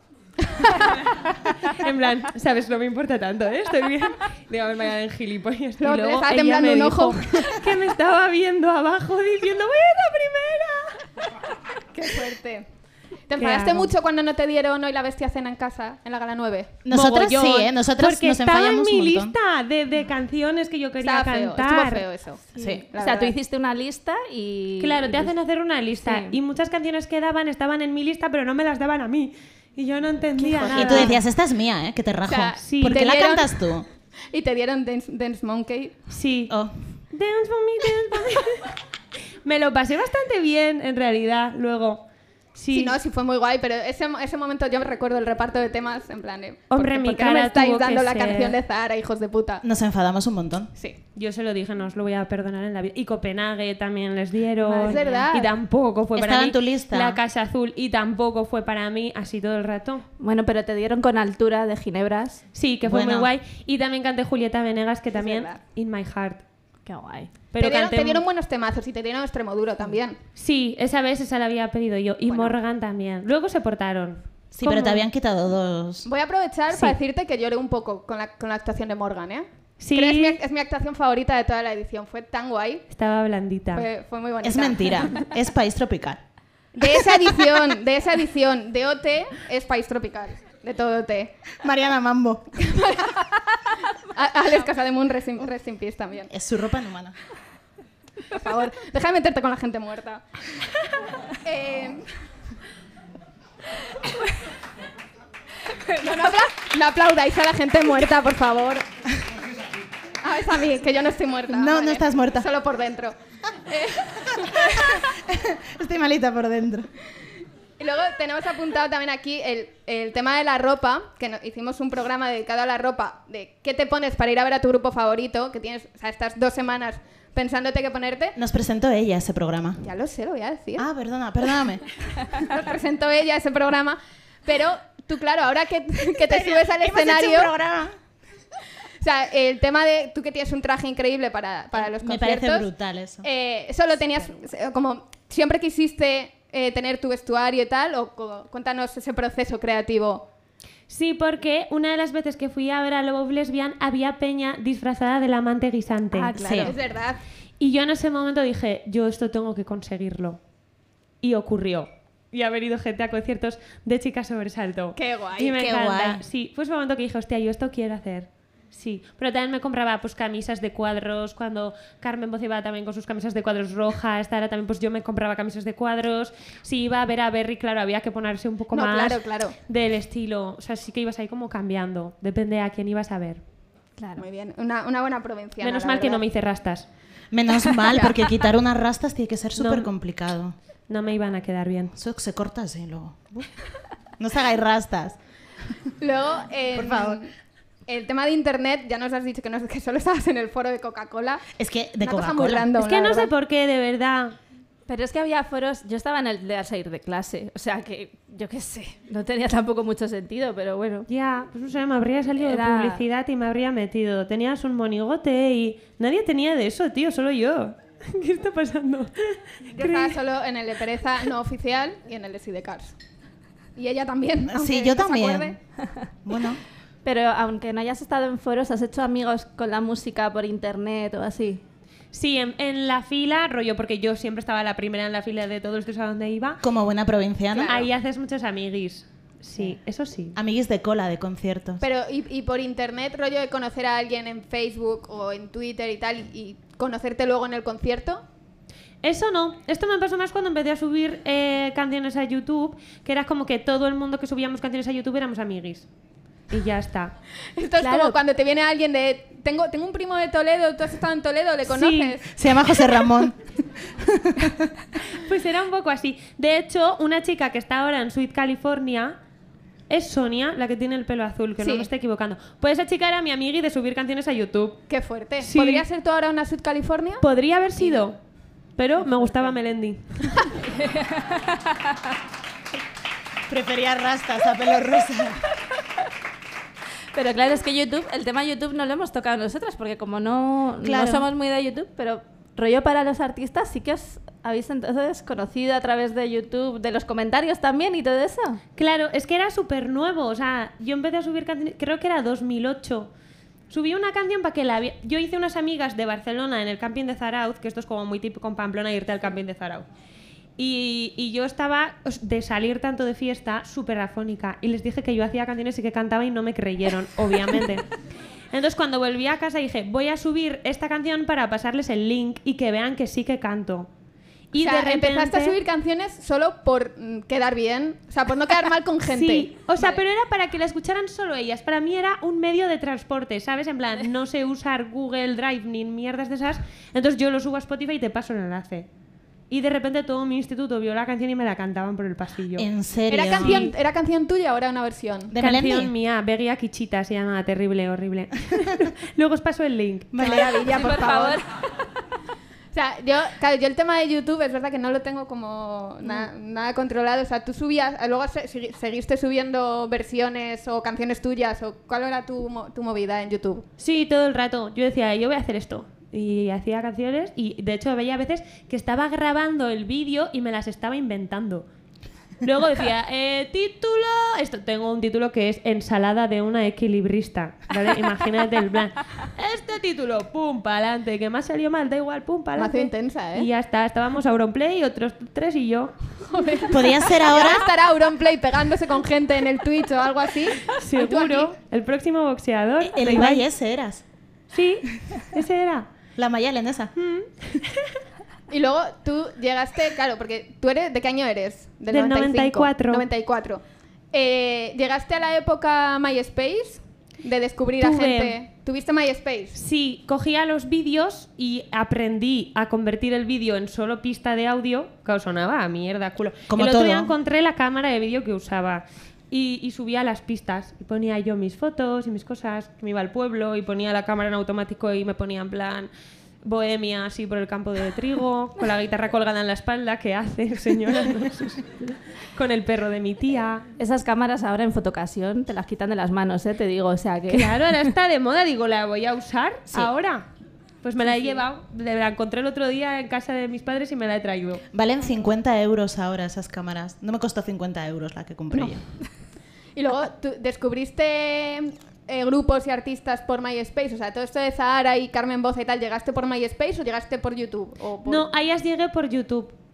en plan, ¿sabes? No me importa tanto, ¿eh? Estoy bien. Digo, a ver, vaya en gilipollas. Luego Y te luego estaba ella temblando me un dijo ojo. que me estaba viendo abajo diciendo, voy a ir la primera. Qué fuerte. ¿Te ¿Qué enfadaste hago? mucho cuando no te dieron hoy la bestia cena en casa, en la gala nueve? Nosotras Mogollón, sí, ¿eh? Nosotras porque nos estaba en enfadamos mi un montón. lista de, de canciones que yo quería Estaba feo, cantar. estuvo feo eso. Sí, la o sea, tú verdad. hiciste una lista y... Claro, y te hacen hacer una lista Sí. y muchas canciones que daban estaban en mi lista, pero no me las daban a mí. Y yo no entendía nada. Y tú decías, esta es mía, ¿eh? Que te rajo. O sea, sí. ¿Por te qué la dieron- cantas tú? Y te dieron Dance, Dance Monkey. Sí. Oh. Dance for me, dance for me. Me lo pasé bastante bien, en realidad, luego. Sí. Sí, no, sí fue muy guay, pero ese, ese momento yo me recuerdo el reparto de temas en plan de... Hombre, ¿por, mi ¿por qué no me cara estáis tuvo que dando la ser- canción de Zahara, hijos de puta? Nos enfadamos un montón. Sí. Yo se lo dije, no os lo voy a perdonar en la vida. Y Copenhague también les dieron. Ah, es verdad. Y tampoco fue para Estaba mí. en tu lista. La Casa Azul y tampoco fue para mí, así todo el rato. Bueno, pero te dieron con altura de Ginebras. Sí, que fue Bueno. muy guay. Y también canté Julieta Venegas, que también verdad. In My Heart. Qué guay. Pero te, dieron, canté te dieron buenos temazos y te dieron Extremoduro también. Sí, esa vez esa la había pedido yo. Y Bueno. Morgan también. Luego se portaron. Sí, ¿Cómo? pero te habían quitado dos. Voy a aprovechar Sí. para decirte que lloré un poco con la, con la actuación de Morgan, ¿eh? Sí. Creo que es mi, es mi actuación favorita de toda la edición. Fue tan guay. Estaba blandita. Fue, fue muy bonita. Es mentira. Es país tropical. De esa edición, de esa edición de O T es País Tropical. De todo O T. Mariana Mambo. A- Alex Casademun, Rest in, Rest in Peace también. Es su ropa inhumana. Por favor, deja de meterte con la gente muerta. Eh... No, no, apla- no aplaudáis a la gente muerta, por favor. Ah, es a mí, que yo no estoy muerta. No, no estás muerta. Solo por dentro. Estoy malita por dentro. Y luego tenemos apuntado también aquí el, el tema de la ropa, que no- hicimos un programa dedicado a la ropa, de qué te pones para ir a ver a tu grupo favorito, que tienes, o sea, estas dos semanas pensándote qué ponerte. Nos presentó ella ese programa. Ya lo sé, lo voy a decir. Ah, perdona, perdóname. Nos presentó ella ese programa, pero tú, claro, ahora que, que te subes al Hemos hecho escenario... un programa. O sea, el tema de tú que tienes un traje increíble para, para los Me conciertos... parece brutal eso. Eh, ¿Eso lo tenías, eh, como, siempre quisiste eh, tener tu vestuario y tal? O co- cuéntanos ese proceso creativo. Sí, porque una de las veces que fui a ver a Love Lesbian había peña disfrazada del amante guisante. Ah, claro. Sí. Es verdad. Y yo en ese momento dije, yo esto tengo que conseguirlo. Y ocurrió. Y ha venido gente a conciertos de Chicas Sobresalto. Qué guay, Y me qué encanta. guay. Sí, fue ese momento que dije, hostia, yo esto quiero hacer. Sí, pero también me compraba pues camisas de cuadros, cuando Carmen Boz iba también con sus camisas de cuadros rojas, esta era también pues yo me compraba camisas de cuadros. Si iba a ver a Berry, claro, había que ponerse un poco No, más claro, claro. del estilo, o sea, sí que ibas ahí como cambiando, depende a quién ibas a ver. Claro. Muy bien, una, una buena provinciana. Menos la mal que verdad. no me hice rastas, Menos mal, porque quitar unas rastas tiene que ser súper complicado. no me iban a quedar bien. Eso se corta así luego. No os hagáis rastas. Luego, en- Por favor. el tema de internet, ya nos has dicho que, no, que solo estabas en el foro de Coca-Cola. Es que de Una cosa muy Coca-Cola. random, Es que la no sé verdad. por qué, de verdad. Pero es que había foros, yo estaba en el de al salir de clase, o sea que, yo qué sé, no tenía tampoco mucho sentido, pero bueno. Ya, pues no sé, me habría salido Era- de publicidad y me habría metido. Tenías un monigote y nadie tenía de eso, tío, solo yo. ¿Qué está pasando? Yo estaba solo en el de Pereza no oficial y en el de Sidecars. Y ella también. Sí, aunque yo no se también. acuerde. Bueno, Pero aunque no hayas estado en foros, ¿has hecho amigos con la música por internet o así? Sí, en, en la fila, rollo, porque yo siempre estaba la primera en la fila de todos los sitios a donde iba. como buena provinciana. Claro. Ahí haces muchos amiguis. Sí, eso sí. Amiguis de cola de conciertos. Pero, y, y por internet, rollo de conocer a alguien en Facebook o en Twitter y tal, y, y conocerte luego en el concierto. Eso no. Esto me pasó más cuando empecé a subir eh, canciones a YouTube, que era como que todo el mundo que subíamos canciones a YouTube éramos amiguis. Y ya está. Esto es Claro. como cuando te viene alguien de... Tengo, tengo un primo de Toledo, tú has estado en Toledo, ¿le conoces? Se llama José Ramón. Pues era un poco así. De hecho, una chica que está ahora en Sweet California es Sonia, la que tiene el pelo azul, que Sí. no me estoy equivocando. Pues esa chica era mi amiga y de subir canciones a YouTube. Qué fuerte. Sí. ¿Podría ser tú ahora una Sud California? Podría haber sido, pero me gustaba Melendi. Prefería rastas a pelo rosa. Pero claro, es que YouTube, el tema YouTube no lo hemos tocado nosotras, porque como no, Claro. no somos muy de YouTube, pero rollo para los artistas sí que os habéis entonces conocido a través de YouTube, de los comentarios también y todo eso. Claro, es que era súper nuevo. O sea, yo empecé a subir canciones, creo que era dos mil ocho. Subí una canción para que la vi- Yo hice unas amigas de Barcelona en el camping de Zarauz, que esto es como muy típico en Pamplona, irte al camping de Zarauz. Y, y yo estaba os- de salir tanto de fiesta súper afónica. Y les dije que yo hacía canciones y que cantaba y no me creyeron, obviamente. Entonces cuando volví a casa dije, voy a subir esta canción para pasarles el link y que vean que sí que canto. Y o sea, de repente... empezaste a subir canciones solo por mm, quedar bien, o sea, por no quedar mal con gente. Sí, o sea, Vale. pero era para que la escucharan solo ellas. Para mí era un medio de transporte, ¿sabes? En plan, no sé usar Google Drive ni mierdas de esas. Entonces yo lo subo a Spotify y te paso el enlace. Y de repente todo mi instituto vio la canción y me la cantaban por el pasillo. En serio. ¿Era canción, ¿Era canción tuya o era una versión? ¿De Canción Melendi? mía, Begia Quichita se llama, terrible, horrible. Luego os paso el link. Qué maravilla, Sí, por, por favor. favor. O sea, yo, claro, yo el tema de YouTube es verdad que no lo tengo como na- nada controlado. O sea, tú subías, luego se- segui- seguiste subiendo versiones o canciones tuyas, o ¿cuál era tu, mo- tu movida en YouTube? Sí, todo el rato. Yo decía, yo voy a hacer esto. Y hacía canciones y de hecho veía a veces que estaba grabando el vídeo y me las estaba inventando. Luego decía, eh, título... Esto, tengo un título que es Ensalada de una equilibrista, ¿vale? Imagínate el plan. Este título, pum, pa'lante. Que me ha salido mal, da igual, pum, pa'lante. Mazo intensa, ¿eh? Y ya está, estábamos Auronplay, otros tres y yo. Podría ser Y ahora ahora. estará Auronplay pegándose con gente en el Twitch o algo así. Seguro, el próximo boxeador. El de Ibai ese eras. Sí, ese era. La Mayalen esa. Y luego tú llegaste, claro, porque tú eres, ¿de qué año eres? Del noventa y cuatro. noventa y cuatro. Eh, ¿Llegaste a la época MySpace? De descubrir a Tuve. gente. ¿Tuviste MySpace? Sí, cogía los vídeos y aprendí a convertir el vídeo en solo pista de audio, que sonaba a mierda, culo. Como el otro día todo. encontré la cámara de vídeo que usaba y, y subía las pistas y ponía yo mis fotos y mis cosas, que me iba al pueblo y ponía la cámara en automático y me ponía en plan bohemia así por el campo de trigo, con la guitarra colgada en la espalda, ¿qué hace, señora? Con el perro de mi tía. Esas cámaras ahora en fotocasión te las quitan de las manos, ¿eh? Te digo, o sea que... Claro, ahora está de moda, digo, ¿la voy a usar Sí. ahora? Pues me la he llevado, la encontré el otro día en casa de mis padres y me la he traído. Valen cincuenta euros ahora esas cámaras. No me costó cincuenta euros la que compré yo. Y luego tú descubriste eh, grupos y artistas por MySpace. O sea, todo esto de Zahara y Carmen Boza y tal, ¿llegaste por MySpace o llegaste por YouTube? O por- No, a ellas llegué por YouTube.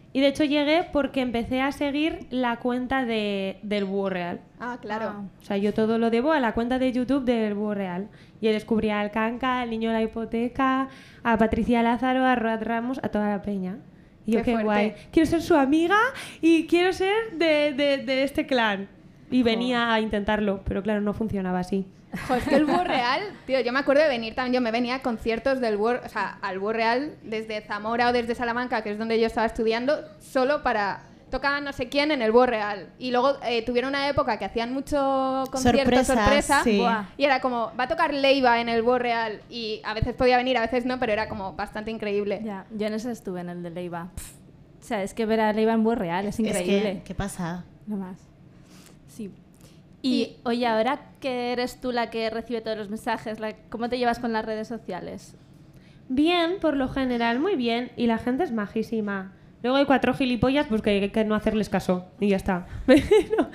Y de hecho llegué porque empecé a seguir la cuenta de, del Búho Real. Ah, claro. Ah. O sea, yo todo lo debo a la cuenta de YouTube del Búho Real. Y descubrí al Canca, al Niño de la Hipoteca, a Patricia Lázaro, a Roat Ramos, a toda la peña. Y yo, Qué qué, fuerte. guay. Quiero ser su amiga y quiero ser de, de, de este clan. Y venía a intentarlo, pero claro, no funcionaba así. Jo, es que el Búho Real, tío, yo me acuerdo de venir también, yo me venía a conciertos del Búho, o sea, al Búho Real desde Zamora o desde Salamanca, que es donde yo estaba estudiando, solo para tocar no sé quién en el Búho Real. Y luego eh, tuvieron una época que hacían mucho concierto Sorpresas, sorpresa, sí. buah, y era como, va a tocar Leiva en el Búho Real, y a veces podía venir, a veces no, pero era como bastante increíble. Ya, yo en ese estuve, en el de Leiva. Pff, o sea, es que ver a Leiva en Búho Real es increíble. Es que, qué pasada. No más. Sí. Y, y, oye, ahora que eres tú la que recibe todos los mensajes, la, ¿cómo te llevas con las redes sociales? Bien, por lo general, muy bien. Y la gente es majísima. Luego hay cuatro gilipollas, pues que hay que no hacerles caso. Y ya está. Pero,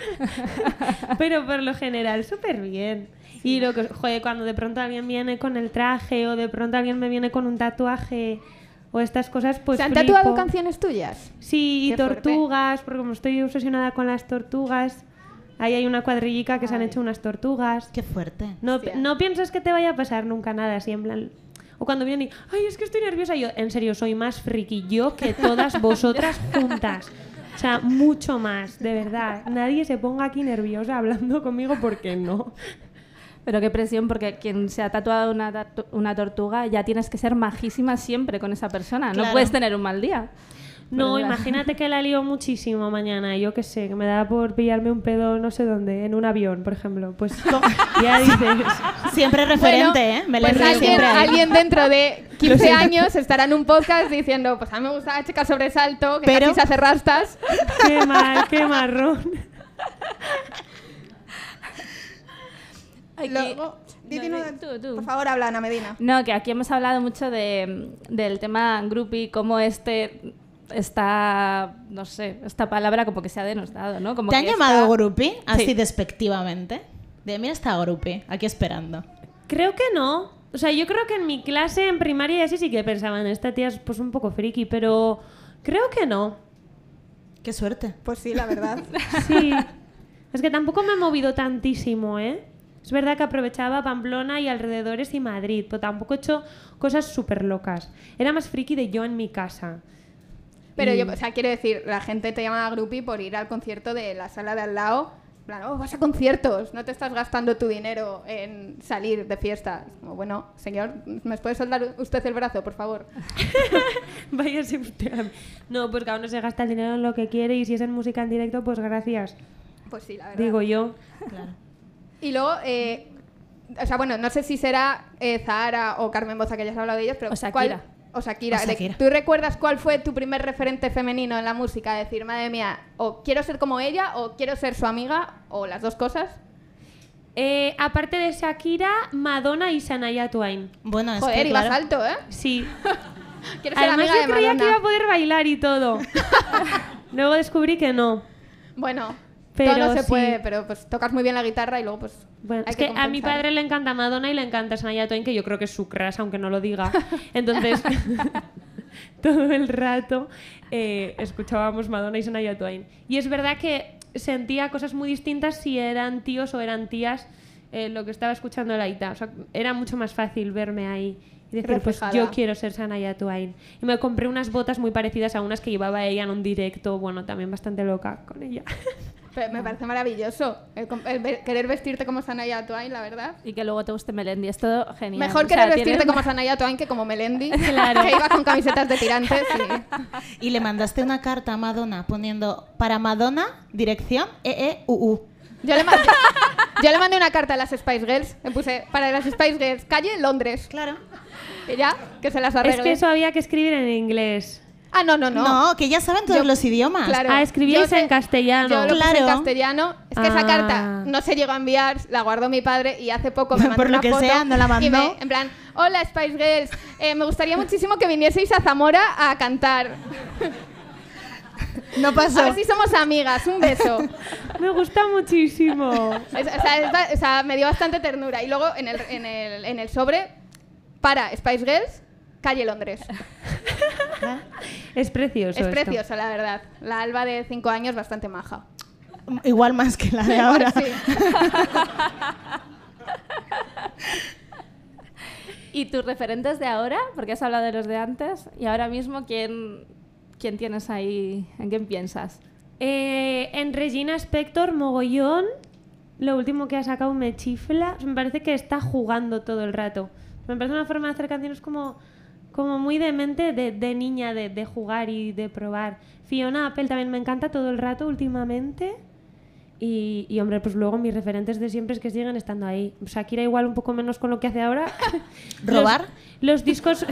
pero por lo general, súper bien. Y lo que, joder, cuando de pronto alguien viene con el traje o de pronto alguien me viene con un tatuaje o estas cosas, pues ¿Se han flipo. tatuado canciones tuyas? Sí, y Qué fuerte. tortugas, porque como estoy obsesionada con las tortugas, ahí hay una cuadrillica que se han Ay. hecho unas tortugas. Qué fuerte. No, Hostia. no piensas que te vaya a pasar nunca nada así, en plan... O cuando vienen y... Ay, es que estoy nerviosa. Y yo, en serio, soy más friki yo que todas vosotras juntas. O sea, mucho más, de verdad. Nadie se ponga aquí nerviosa hablando conmigo porque no. Pero qué presión, porque quien se ha tatuado una, tatu- una tortuga ya tienes que ser majísima siempre con esa persona. No Claro. puedes tener un mal día. No, ¿Verdad? imagínate que la lío muchísimo mañana. Yo qué sé, que me da por pillarme un pedo no sé dónde, en un avión, por ejemplo. Pues ya dices... Siempre referente, Bueno, ¿eh? Me pues alguien, siempre ahí. alguien dentro de quince años estará en un podcast diciendo, pues a mí me gusta la chica sobresalto, que Pero- casi se hace rastas. Qué mal, qué marrón. Aquí- Luego, di, di, No, no, di- tú, tú. Por favor, habla, Ana Medina. No, que aquí hemos hablado mucho de, del tema groupie, cómo este está, no sé, esta palabra como que se ha denostado, ¿no? Como ¿Te han que llamado está- groupie así Sí. despectivamente? De mira está groupie, aquí esperando. Creo que no. O sea, yo creo que en mi clase, en primaria, y así sí que pensaban, esta tía es pues un poco friki, pero creo que no. Qué suerte. Pues sí, la verdad. Sí. Es que tampoco me he movido tantísimo, ¿eh? Es verdad que aprovechaba Pamplona y alrededores y Madrid, pero tampoco he hecho cosas súper locas. Era más friki de yo en mi casa. Pero Y- yo, o sea, quiero decir, la gente te llama a groupie por ir al concierto de la sala de al lado. En plan, oh, vas a conciertos, no te estás gastando tu dinero en salir de fiesta. Es como, bueno, señor, ¿me puede soldar usted el brazo, por favor? Váyase usted a... No, pues cada uno se gasta el dinero en lo que quiere y si es en música en directo, pues gracias. Pues sí, la verdad. Digo yo. Claro. Y luego, eh, o sea, bueno, no sé si será eh, Zahara o Carmen Boza, que ya has hablado de ellos, pero O Shakira. ¿cuál- o Shakira. O de- Shakira. ¿Tú recuerdas cuál fue tu primer referente femenino en la música? Decir, madre mía, o quiero ser como ella, o quiero ser su amiga, o las dos cosas. Eh, aparte de Shakira, Madonna y Shania Twain. Bueno, es Joder, que ibas claro, alto, ¿eh? Sí. Quiero ser Además amiga yo de creía Madonna. que iba a poder bailar y todo. Luego descubrí que no. Bueno, Pero todo no se sí. puede, pero pues tocas muy bien la guitarra y luego pues Bueno, hay es que, a mi compensar. padre le encanta Madonna y le encanta Shania Twain, que yo creo que es su crush, aunque no lo diga. Entonces, todo el rato eh, escuchábamos Madonna y Shania Twain. Y es verdad que sentía cosas muy distintas si eran tíos o eran tías eh, lo que estaba escuchando la Ita. O sea, era mucho más fácil verme ahí y decir, pues Reflejada. yo quiero ser Shania Twain. Y me compré unas botas muy parecidas a unas que llevaba ella en un directo, bueno, también bastante loca con ella. Pero me parece maravilloso el, com- el ve- querer vestirte como Shania Twain, la verdad. Y que luego te guste Melendi, es todo genial. Mejor O sea, querer tiene vestirte una- como Shania Twain que como Melendi, Claro. que iba con camisetas de tirantes. Y... Y le mandaste una carta a Madonna poniendo para Madonna, dirección E E U U. Yo, le mandé, yo le mandé una carta a las Spice Girls, le puse para las Spice Girls, calle Londres. Claro. Y ya, que se las Es arregle. que eso había que escribir en inglés. Ah, no, no, no. No, que ya saben todos Yo- los idiomas. Claro. Ah, escribíais Yo sé- en castellano. Yo lo puse en Claro. castellano. Es que esa Ah. carta no se llegó a enviar, la guardó mi padre y hace poco me mandó Por lo una que foto sea, no la mandó. y me- en plan, hola Spice Girls, eh, me gustaría muchísimo que vinieseis a Zamora a cantar. No A pasó. ver si somos amigas, un beso. Me gusta muchísimo. Es- o, sea, es ba- o sea, me dio bastante ternura. Y luego en el, en el, en el sobre, para Spice Girls, calle Londres. Es precioso. Es esto. precioso, la verdad. La Alba de cinco años bastante maja. Igual más que la de ahora. Sí. ¿Y tus referentes de ahora? Porque has hablado de los de antes. ¿Y ahora mismo quién, quién tienes ahí? ¿En quién piensas? Eh, en Regina Spektor, mogollón. Lo último que ha sacado me chifla. Me parece que está jugando todo el rato. Me parece una forma de hacer canciones como, como muy de mente de, de niña, de, de jugar y de probar. Fiona Apple también me encanta todo el rato últimamente. Y, y hombre, pues luego mis referentes de siempre es que siguen estando ahí. Shakira igual un poco menos con lo que hace ahora. ¿Robar? Los, los discos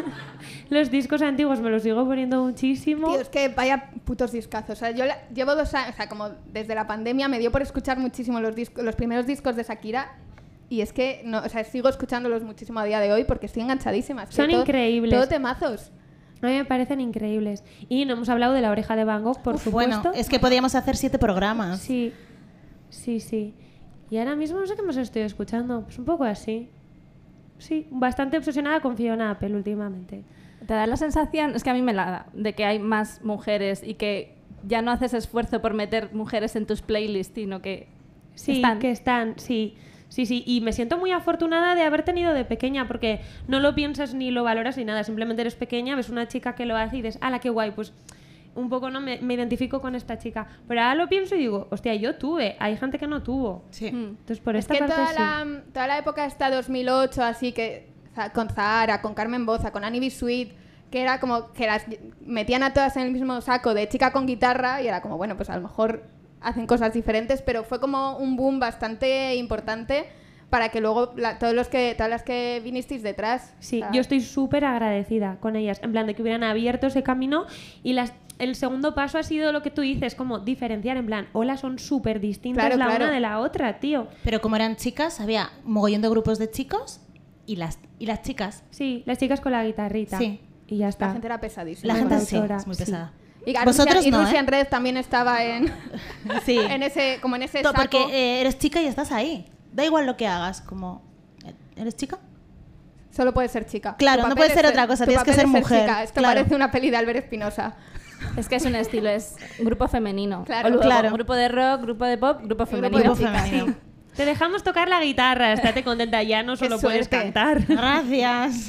los discos antiguos me los sigo poniendo muchísimo. Tío, es que vaya putos discazos. O sea, yo la- llevo dos años, o sea, como desde la pandemia me dio por escuchar muchísimo los, discos, los primeros discos de Shakira. Y es que, no, o sea, sigo escuchándolos muchísimo a día de hoy porque estoy enganchadísima. Son todo, increíbles. Todo temazos. A mí me parecen increíbles. Y no hemos hablado de La Oreja de Van Gogh, por Uf, supuesto. bueno, es que podríamos hacer siete programas. Sí, sí, sí. Y ahora mismo no sé qué más estoy escuchando. Pues un poco así. Sí, bastante obsesionada con Fiona Apple últimamente. ¿Te da la sensación, es que a mí me la da, de que hay más mujeres y que ya no haces esfuerzo por meter mujeres en tus playlists, sino que Sí, están? que están, sí. Sí, sí, y me siento muy afortunada de haber tenido de pequeña, porque no lo piensas ni lo valoras ni nada, simplemente eres pequeña, ves una chica que lo hace y dices, ¡hala, qué guay! Pues un poco no me, me identifico con esta chica. Pero ahora lo pienso y digo, hostia, yo tuve, hay gente que no tuvo. Sí. Mm. Entonces, por Es esta que parte toda sí. la, toda la época hasta dos mil ocho, así que za- con Zahara, con Carmen Boza, con Annie B. Sweet, que era como que las metían a todas en el mismo saco de chica con guitarra y era como, bueno, pues a lo mejor hacen cosas diferentes, pero fue como un boom bastante importante para que luego la- todos los que, todas las que vinisteis detrás. Sí, o sea, yo estoy súper agradecida con ellas, en plan de que hubieran abierto ese camino y las, el segundo paso ha sido lo que tú dices, como diferenciar, en plan, hola, son súper distintas Claro, la claro. una de la otra, tío. Pero como eran chicas, había mogollón de grupos de chicos y las, y las chicas. Sí, las chicas con la guitarrita. Sí. Y ya está. La gente era pesadísima. La Muy gente sí, autora, es muy sí. pesada. Y Vosotros Rusia, y no, Rusia ¿eh? en Red también estaba en, Sí. en ese, como en ese To- saco. Porque eh, eres chica y estás ahí. Da igual lo que hagas, como... ¿Eres chica? Solo puedes ser chica. Claro, Tu no papel puedes es ser otra cosa, tu tienes que papel ser es mujer, chica. Esto claro. parece una peli de Albert Espinosa. Es que es un estilo, es grupo femenino. Claro. O luego, Claro. grupo de rock, grupo de pop, grupo femenino. Grupo chicas, femenino. Te dejamos tocar la guitarra, estate contenta, ya no solo puedes suerte. cantar. Gracias.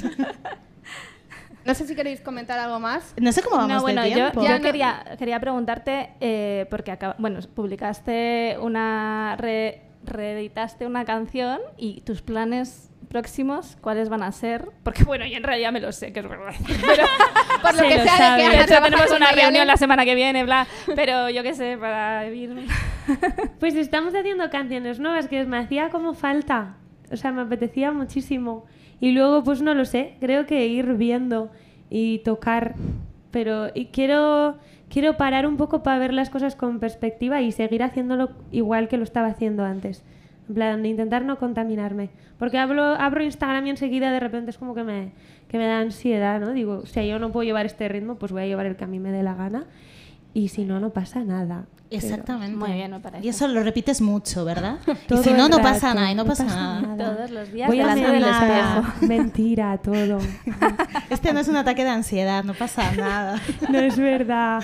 No sé si queréis comentar algo más. No sé cómo vamos No, bueno, de yo, tiempo. yo Ya no- quería, quería preguntarte, eh, porque acaba- bueno, publicaste una, re- reeditaste una canción y tus planes próximos, ¿cuáles van a ser? Porque bueno, yo en realidad me lo sé, que es verdad. Pero, Por lo Se que lo sea sabe. de que de Ana hecho, trabaja tenemos con una Mayalen. reunión la semana que viene, bla, pero yo qué sé, para ir... Pues estamos haciendo canciones nuevas que me hacía como falta. O sea, me apetecía muchísimo. Y luego, pues no lo sé, creo que ir viendo y tocar. Pero y quiero, quiero parar un poco para ver las cosas con perspectiva y seguir haciéndolo igual que lo estaba haciendo antes. En plan, de intentar no contaminarme. Porque hablo, abro Instagram y enseguida de repente es como que me, que me da ansiedad, ¿no? Digo, si yo no puedo llevar este ritmo, pues voy a llevar el que a mí me dé la gana. Y si no, no pasa nada. Pero- Exactamente. Muy bien, me parece. Y eso lo repites mucho, ¿verdad? y Todo si no, el no pasa rato, nada, y no pasa, nada. Todos los días Voy a delante del meditar. espejo. Mentira, todo. Este no es un ataque de ansiedad, no pasa nada. No es verdad.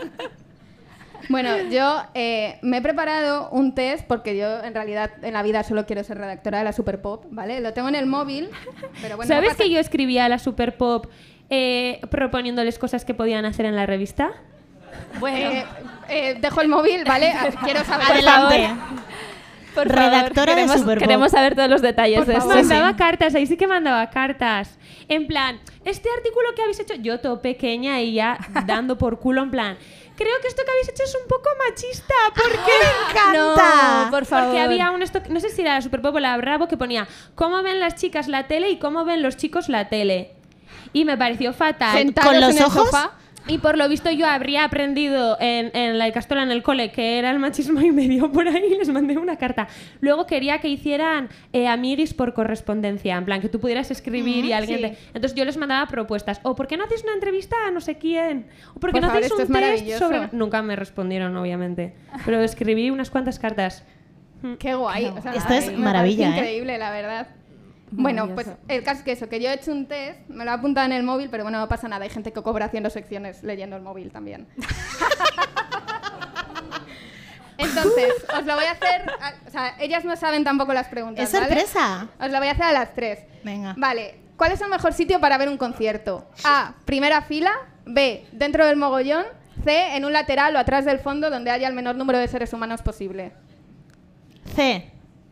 Bueno, yo eh, me he preparado un test porque yo en realidad en la vida solo quiero ser redactora de la Super Pop, ¿vale? Lo tengo en el móvil, pero bueno. no ¿Sabes pasa- que yo escribía a la Super Pop eh, proponiéndoles cosas que podían hacer en la revista? Bueno, Eh, eh, dejo el móvil, ¿vale? Quiero saber. Adelante. por redactora de favor, queremos, Superpop. queremos saber todos los detalles Por de favor. esto. Mandaba cartas, ahí sí que mandaba cartas. En plan, este artículo que habéis hecho, yo todo pequeña y ya dando por culo, en plan, creo que esto que habéis hecho es un poco machista, porque... encanta! No, por favor. Porque había un esto, no sé si era la Superpop o la Bravo, que ponía cómo ven las chicas la tele y cómo ven los chicos la tele. Y me pareció fatal. Sentados ¿Con los en el ojos? sofá. Y por lo visto yo habría aprendido en, en la Icastola, en el cole, que era el machismo y me dio por ahí y les mandé una carta. Luego quería que hicieran eh, amiguis por correspondencia, en plan, que tú pudieras escribir y alguien... sí. te- Entonces yo les mandaba propuestas. O ¿por qué no hacéis una entrevista a no sé quién? O ¿por qué Por no favor, hacéis esto un es test maravilloso. sobre...? Nunca me respondieron, obviamente. Pero escribí unas cuantas cartas. Qué guay. O sea, Esto es me maravilla, parece ¿eh? increíble, la verdad. Bueno, pues Maravilloso. el caso es que eso, que yo he hecho un test, me lo he apuntado en el móvil, pero bueno, no pasa nada. Hay gente que cobra haciendo secciones leyendo el móvil también. Entonces, os lo voy a hacer... a- o sea, ellas no saben tampoco las preguntas, ¡Es ¿vale? sorpresa! Os lo voy a hacer a las tres. Venga. Vale, ¿cuál es el mejor sitio para ver un concierto? A, primera fila. B, dentro del mogollón. C, en un lateral o atrás del fondo donde haya el menor número de seres humanos posible. C.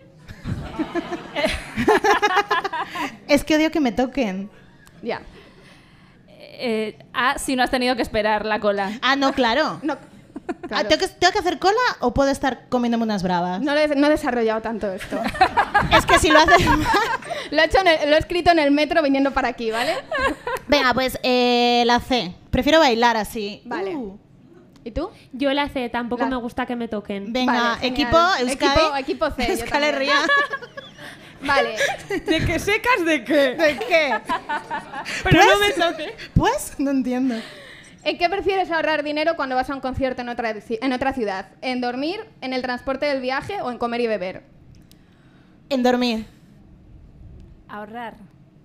Es que odio que me toquen. Ya. Eh, A, si no has tenido que esperar la cola. Ah, no, claro. No, Ah, claro. ¿tengo, que, ¿Tengo que hacer cola o puedo estar comiéndome unas bravas? No, lo he, no he desarrollado tanto esto. Es que si lo haces... Lo he, hecho en el- lo he escrito en el metro viniendo para aquí, ¿vale? Venga, pues eh, la C. Prefiero bailar así. Vale. Uh. ¿Y tú? Yo la sé, tampoco La- me gusta que me toquen. Venga, Vale, genial. equipo Euskadi. Equipo, equipo C. yo Euskal también. Herria. Vale. ¿De qué secas de qué? ¿De qué? Pero ¿Pues? no me toque. Pues no entiendo. ¿En qué prefieres ahorrar dinero cuando vas a un concierto en otra, ci- en otra ciudad? ¿En dormir, en el transporte del viaje o en comer y beber? En dormir. Ahorrar.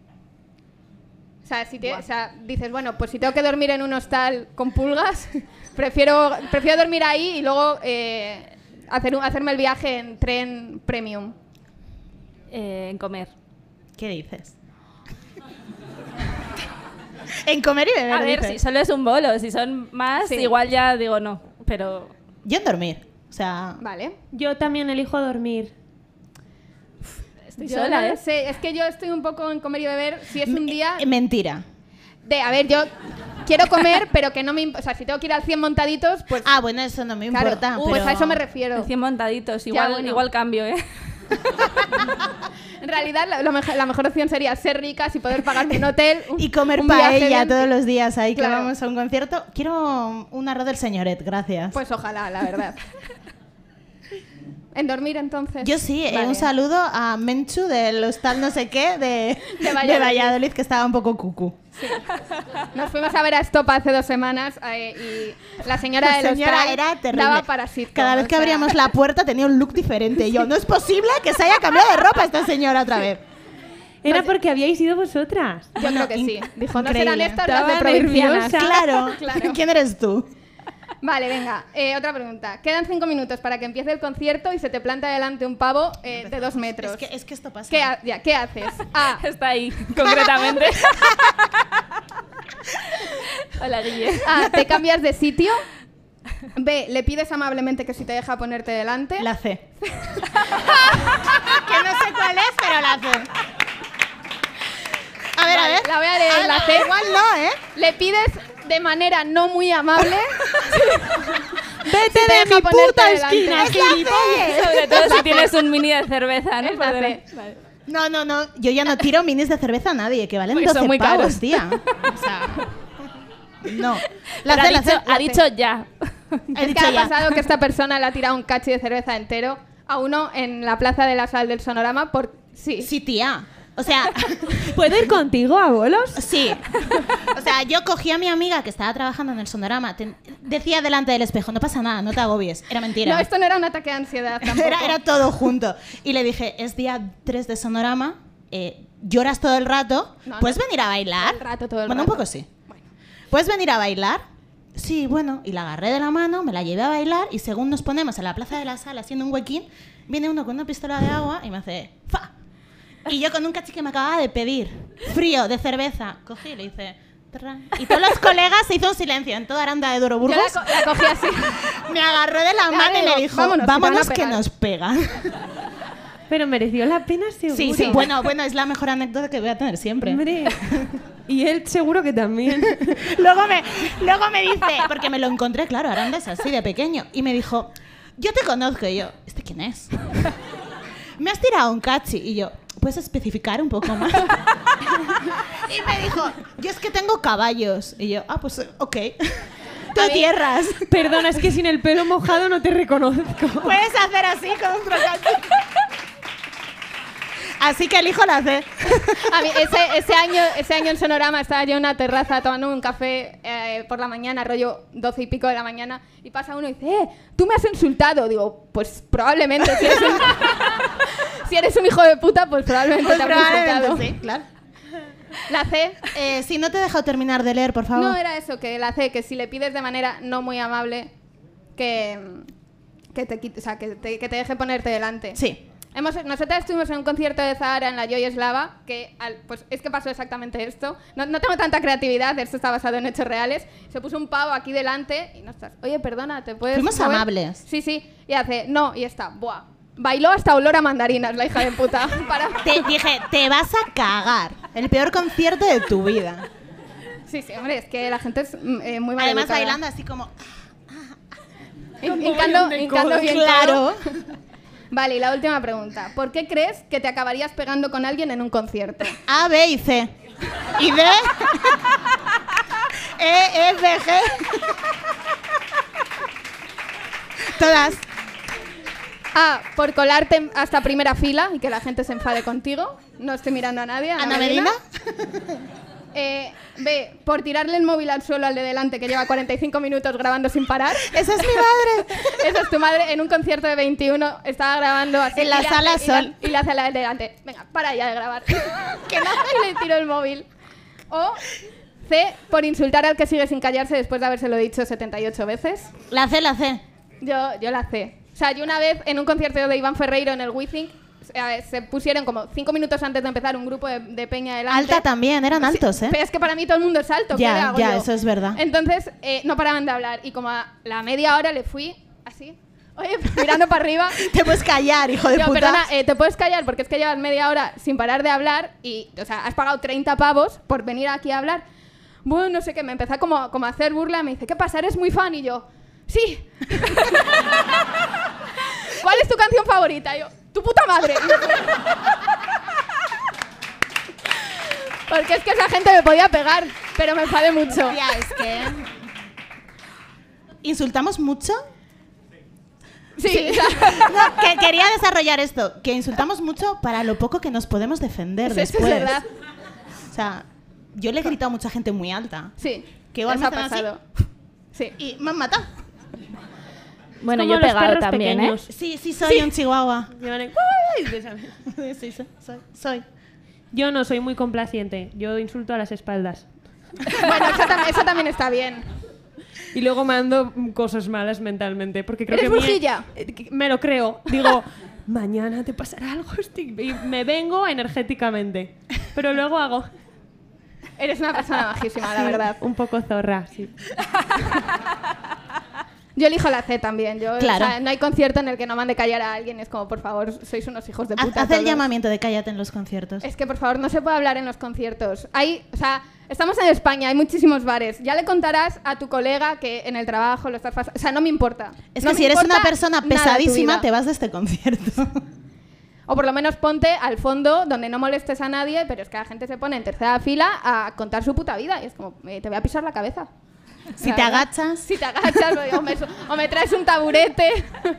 O sea, si te- o sea, dices, bueno, pues si tengo que dormir en un hostal con pulgas, prefiero, prefiero dormir ahí y luego eh, hacer un- hacerme el viaje en tren premium. Eh, en comer. ¿Qué dices? En comer y beber, A ver, dices. si solo es un bolo, si son más, Sí. igual ya digo no. Pero Yo en dormir. O sea... Vale. Yo también elijo dormir. estoy Yo sola, no ¿eh? lo sé, es que yo estoy un poco en comer y beber. Si es un día eh, Mentira. de, a ver, yo quiero comer, pero que no me... imp- O sea, si tengo que ir al cien montaditos, pues... Ah, bueno, eso no me claro, importa. pues pero... a eso me refiero. Recién montaditos, igual, bueno. igual cambio, ¿eh? En realidad, la, lo mejo- la mejor opción sería ser ricas y poder pagarme un hotel. Un, Y comer un viaje paella bien. todos los días ahí que Claro. vamos a un concierto. Quiero un arroz del señoret, gracias. Pues ojalá, la verdad. En dormir, entonces. Yo sí, eh, Vale. un saludo a Menchu del hostal no sé qué de, De Valladolid. de Valladolid, que estaba un poco cucu. Nos fuimos a ver a Stop hace dos semanas eh, y la señora La del señora hostal era terrible. daba para sitcom, Cada vez o que sea. abríamos la puerta tenía un look diferente. Y yo, no es posible que se haya cambiado de ropa esta señora otra vez. Era porque habíais ido vosotras. Yo creo que sí. Dijo, no increíble. serán estas las de Estaba provincianas. nerviosa. Claro. Claro. ¿Quién eres tú? Vale, venga. eh, otra pregunta. Quedan cinco minutos para que empiece el concierto y se te planta delante un pavo eh, de dos metros. Es que, es que esto pasa. ¿Qué, ha- ya, ¿Qué haces? A. Está ahí, concretamente. Hola, Guille. A. Te cambias de sitio. B. Le pides amablemente que si te deja ponerte delante. La C. que no sé cuál es, pero la C. A ver, Vale, a ver. la voy a leer, Ah, la C. Igual no, ¿eh? Le pides de manera no muy amable. ¡Vete te de deja mi ponerte puta delante. esquina, Es la gilipollas! Sobre todo si tienes un mini de cerveza, ¿no? Es la Perdona. C. Vale. No, no, no. Yo ya no tiro minis de cerveza a nadie, que valen Porque doce son muy pavos, caros. tía. O sea... No. La Pero C, ha la dicho, C, la ha C. dicho ya. He Es dicho que ha ya. pasado que esta persona le ha tirado un cachi de cerveza entero a uno en la plaza de la Sal del Sonorama por... Sí. Sí, tía. O sea, ¿Puedo ir contigo a bolos? sí. O sea, yo cogí a mi amiga que estaba trabajando en el Sonorama. te- decía delante del espejo, no pasa nada, no te agobies. Era mentira. No, esto no era un ataque de ansiedad tampoco. Era, era todo junto. Y le dije, es día tres de Sonorama, eh, lloras todo el rato, No, ¿puedes no. venir a bailar? Todo el rato, todo el bueno, rato. un poco sí. ¿Puedes venir a bailar? Sí, bueno. Y la agarré de la mano, me la llevé a bailar y según nos ponemos en la plaza de la sala haciendo un huequín, viene uno con una pistola de agua y me hace ¡fa! Y yo con un cachi que me acababa de pedir, frío, de cerveza, cogí y le hice... "Tra". Y todos los colegas se hizo un silencio en toda Aranda de Duero Yo Burgos. la, co- la cogí así. Me agarró de la Ya mano y digo, me dijo, vámonos, vámonos, que te van a que, pegar". nos pega. Pero mereció la pena, seguro. Sí, sí, bueno, bueno, es la mejor anécdota que voy a tener siempre. Hombre. Y él seguro que también. luego, me, luego me dice, porque me lo encontré, claro, Aranda es así de pequeño, y me dijo, yo te conozco, y yo, ¿este quién es? Me has tirado un cachi, y yo, ¿puedes especificar un poco más? Y me dijo, yo es que tengo caballos, y yo, ah, pues, ok. Tú tierras. Perdona, es que sin el pelo mojado no te reconozco. Puedes hacer así con un cachi. Así que elijo la C. A mí, ese, ese, año, ese año en Sonorama estaba yo en una terraza tomando un café eh, por la mañana, rollo doce y pico de la mañana, y pasa uno y dice, eh, tú me has insultado. Digo, pues probablemente si eres un, Si eres un hijo de puta, pues probablemente Pues te habrá insultado. probablemente sí, claro. La C. Eh, si no te he dejado terminar de leer, por favor. No, era eso, que la C, que si le pides de manera no muy amable, que, que, te, quite- o sea, que, te, que te deje ponerte delante. Sí. Hemos, nosotras estuvimos en un concierto de Zahara en la Joy Eslava, que al- pues es que pasó exactamente esto. No, no tengo tanta creatividad, esto está basado en hechos reales. Se puso un pavo aquí delante y no estás. Oye, perdona, ¿te puedes Fuimos mover?". amables. Sí, sí. Y hace, no, y está, buah. Bailó hasta olor a mandarinas, la hija de puta. Para... Te dije, te vas a cagar. El peor concierto de tu vida. Sí, sí, hombre, es que la gente es mm, eh, muy mal Además educada. bailando así como... Hin- Hincando, hincando bien Claro. codo. Vale, y la última pregunta. ¿Por qué crees que te acabarías pegando con alguien en un concierto? A, B y C. ¿Y D? E, F, G. Todas. A, por colarte hasta primera fila y que la gente se enfade contigo. No estoy mirando a nadie. ¿Ana Medina? Eh, B, por tirarle el móvil al suelo al de delante que lleva cuarenta y cinco minutos grabando sin parar. Esa es mi madre. Esa es tu madre en un concierto de veintiuno. Estaba grabando así. En la y le hace- sala y la- Sol. Y le hace a la de delante. Venga, para ya de grabar. Que no, y le tiro el móvil. O C, por insultar al que sigue sin callarse después de habérselo dicho setenta y ocho veces. La C, la C. Yo, yo la C. O sea, yo una vez en un concierto de Iván Ferreiro en el WeThink eh, se pusieron como cinco minutos antes de empezar un grupo de, de peña delante. Alta también, eran altos, Sí, ¿eh? pero es que para mí todo el mundo es alto. ¿qué Ya, le hago ya, yo? eso es verdad. Entonces, eh, no paraban de hablar. Y como a la media hora le fui así, oye, mirando para arriba. Te puedes callar, hijo de Yo, puta. perdona, eh, te puedes callar porque es que llevas media hora sin parar de hablar y, o sea, has pagado treinta pavos por venir aquí a hablar. Bueno, no sé qué, me empezó como, como a hacer burla. Me dice, ¿qué pasa? ¿Eres muy fan? Y yo, sí. ¿Cuál es tu canción favorita? Y yo, tu puta madre. Porque es que esa gente me podía pegar, pero me enfadé mucho. Ya, es que... ¿Insultamos mucho? Sí, o sea, No, que quería desarrollar esto. Que insultamos mucho para lo poco que nos podemos defender eso es después. verdad. O sea, yo le he gritado a mucha gente muy alta. Sí, Que igual eso ha me hacen así. pasado. Sí. Y me han matado. Bueno, Como yo he los pegado perros también, pequeños. Sí, sí, soy un chihuahua. Llevan en- Sí, sí, soy, soy, soy. Yo no soy muy complaciente. Yo insulto a las espaldas. Bueno, eso, tam- eso también está bien. Y luego mando cosas malas mentalmente. Porque creo ¿Eres que mi- brujilla? eh, que me lo creo. Digo, mañana te pasará algo. estoy- Y me vengo energéticamente. Pero luego hago... Eres una persona majísima, la verdad. Un poco zorra, sí. Yo elijo la C también. Yo, Claro. o sea, no hay concierto en el que no mande callar a alguien. Es como, por favor, sois unos hijos de Haz, puta. haz el todos. llamamiento de cállate en los conciertos. Es que, por favor, no se puede hablar en los conciertos. Hay, o sea, estamos en España, hay muchísimos bares. Ya le contarás a tu colega que en el trabajo lo estás pasando. O sea, no me importa. Es No que me si eres una importa persona nada de tu pesadísima, vida. te vas de este concierto. O por lo menos ponte al fondo donde no molestes a nadie, pero es que la gente se pone en tercera fila a contar su puta vida. Y es como, eh, te voy a pisar la cabeza. Si La te verdad. agachas... Si te agachas o, o me, o me traes un taburete.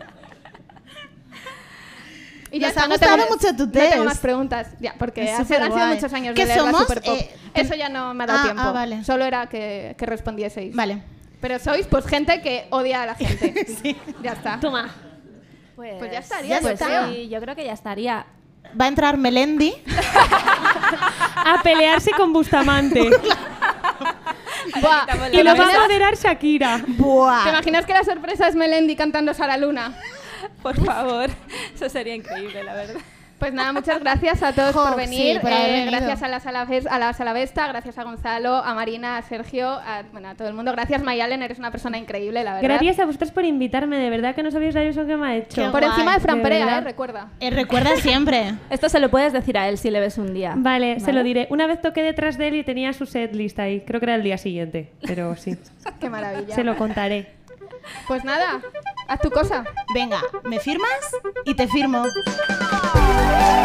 Y Nos ha no gustado tengo- mucho tu No tengo test. más preguntas. Ya, porque Es hace, han sido superguay. muchos años ¿Qué de leer la somos? Superpop. Eh, Eso ya no me ha dado ah, tiempo. ah, vale. Solo era que, que respondieseis. Vale. Pero sois pues gente que odia a la gente. Sí. Ya está. Toma. Pues, Pues ya estaría, ya pues está. sí, yo creo que ya estaría. Va a entrar Melendi. A pelearse con Bustamante. Buah, quitamos ¿te, Y lo va a imaginas, moderar Shakira. Buah. ¿Te imaginas que la sorpresa es Melendi cantando Sara Luna? Por favor, eso sería increíble, la verdad. Pues nada, muchas gracias a todos Jo, por venir. sí, por haber Eh, venido. gracias a la, sala, Ves- a la Sala Vesta, gracias a Gonzalo, a Marina, a Sergio, a, bueno, a todo el mundo. Gracias, Mayalen, eres una persona increíble, la verdad. Gracias a vosotros por invitarme. De verdad que no sabéis la ilusión que me ha hecho. Qué Por guay, encima de Fran de Perea, verdad. eh, recuerda. Eh, recuerda siempre. Esto se lo puedes decir a él si le ves un día. Vale, se ¿Vale? lo diré. Una vez toqué detrás de él y tenía su setlist ahí. Creo que era el día siguiente, pero sí. Qué maravilla. Se lo contaré. Pues nada, haz tu cosa. Venga, ¿me firmas? Y te firmo.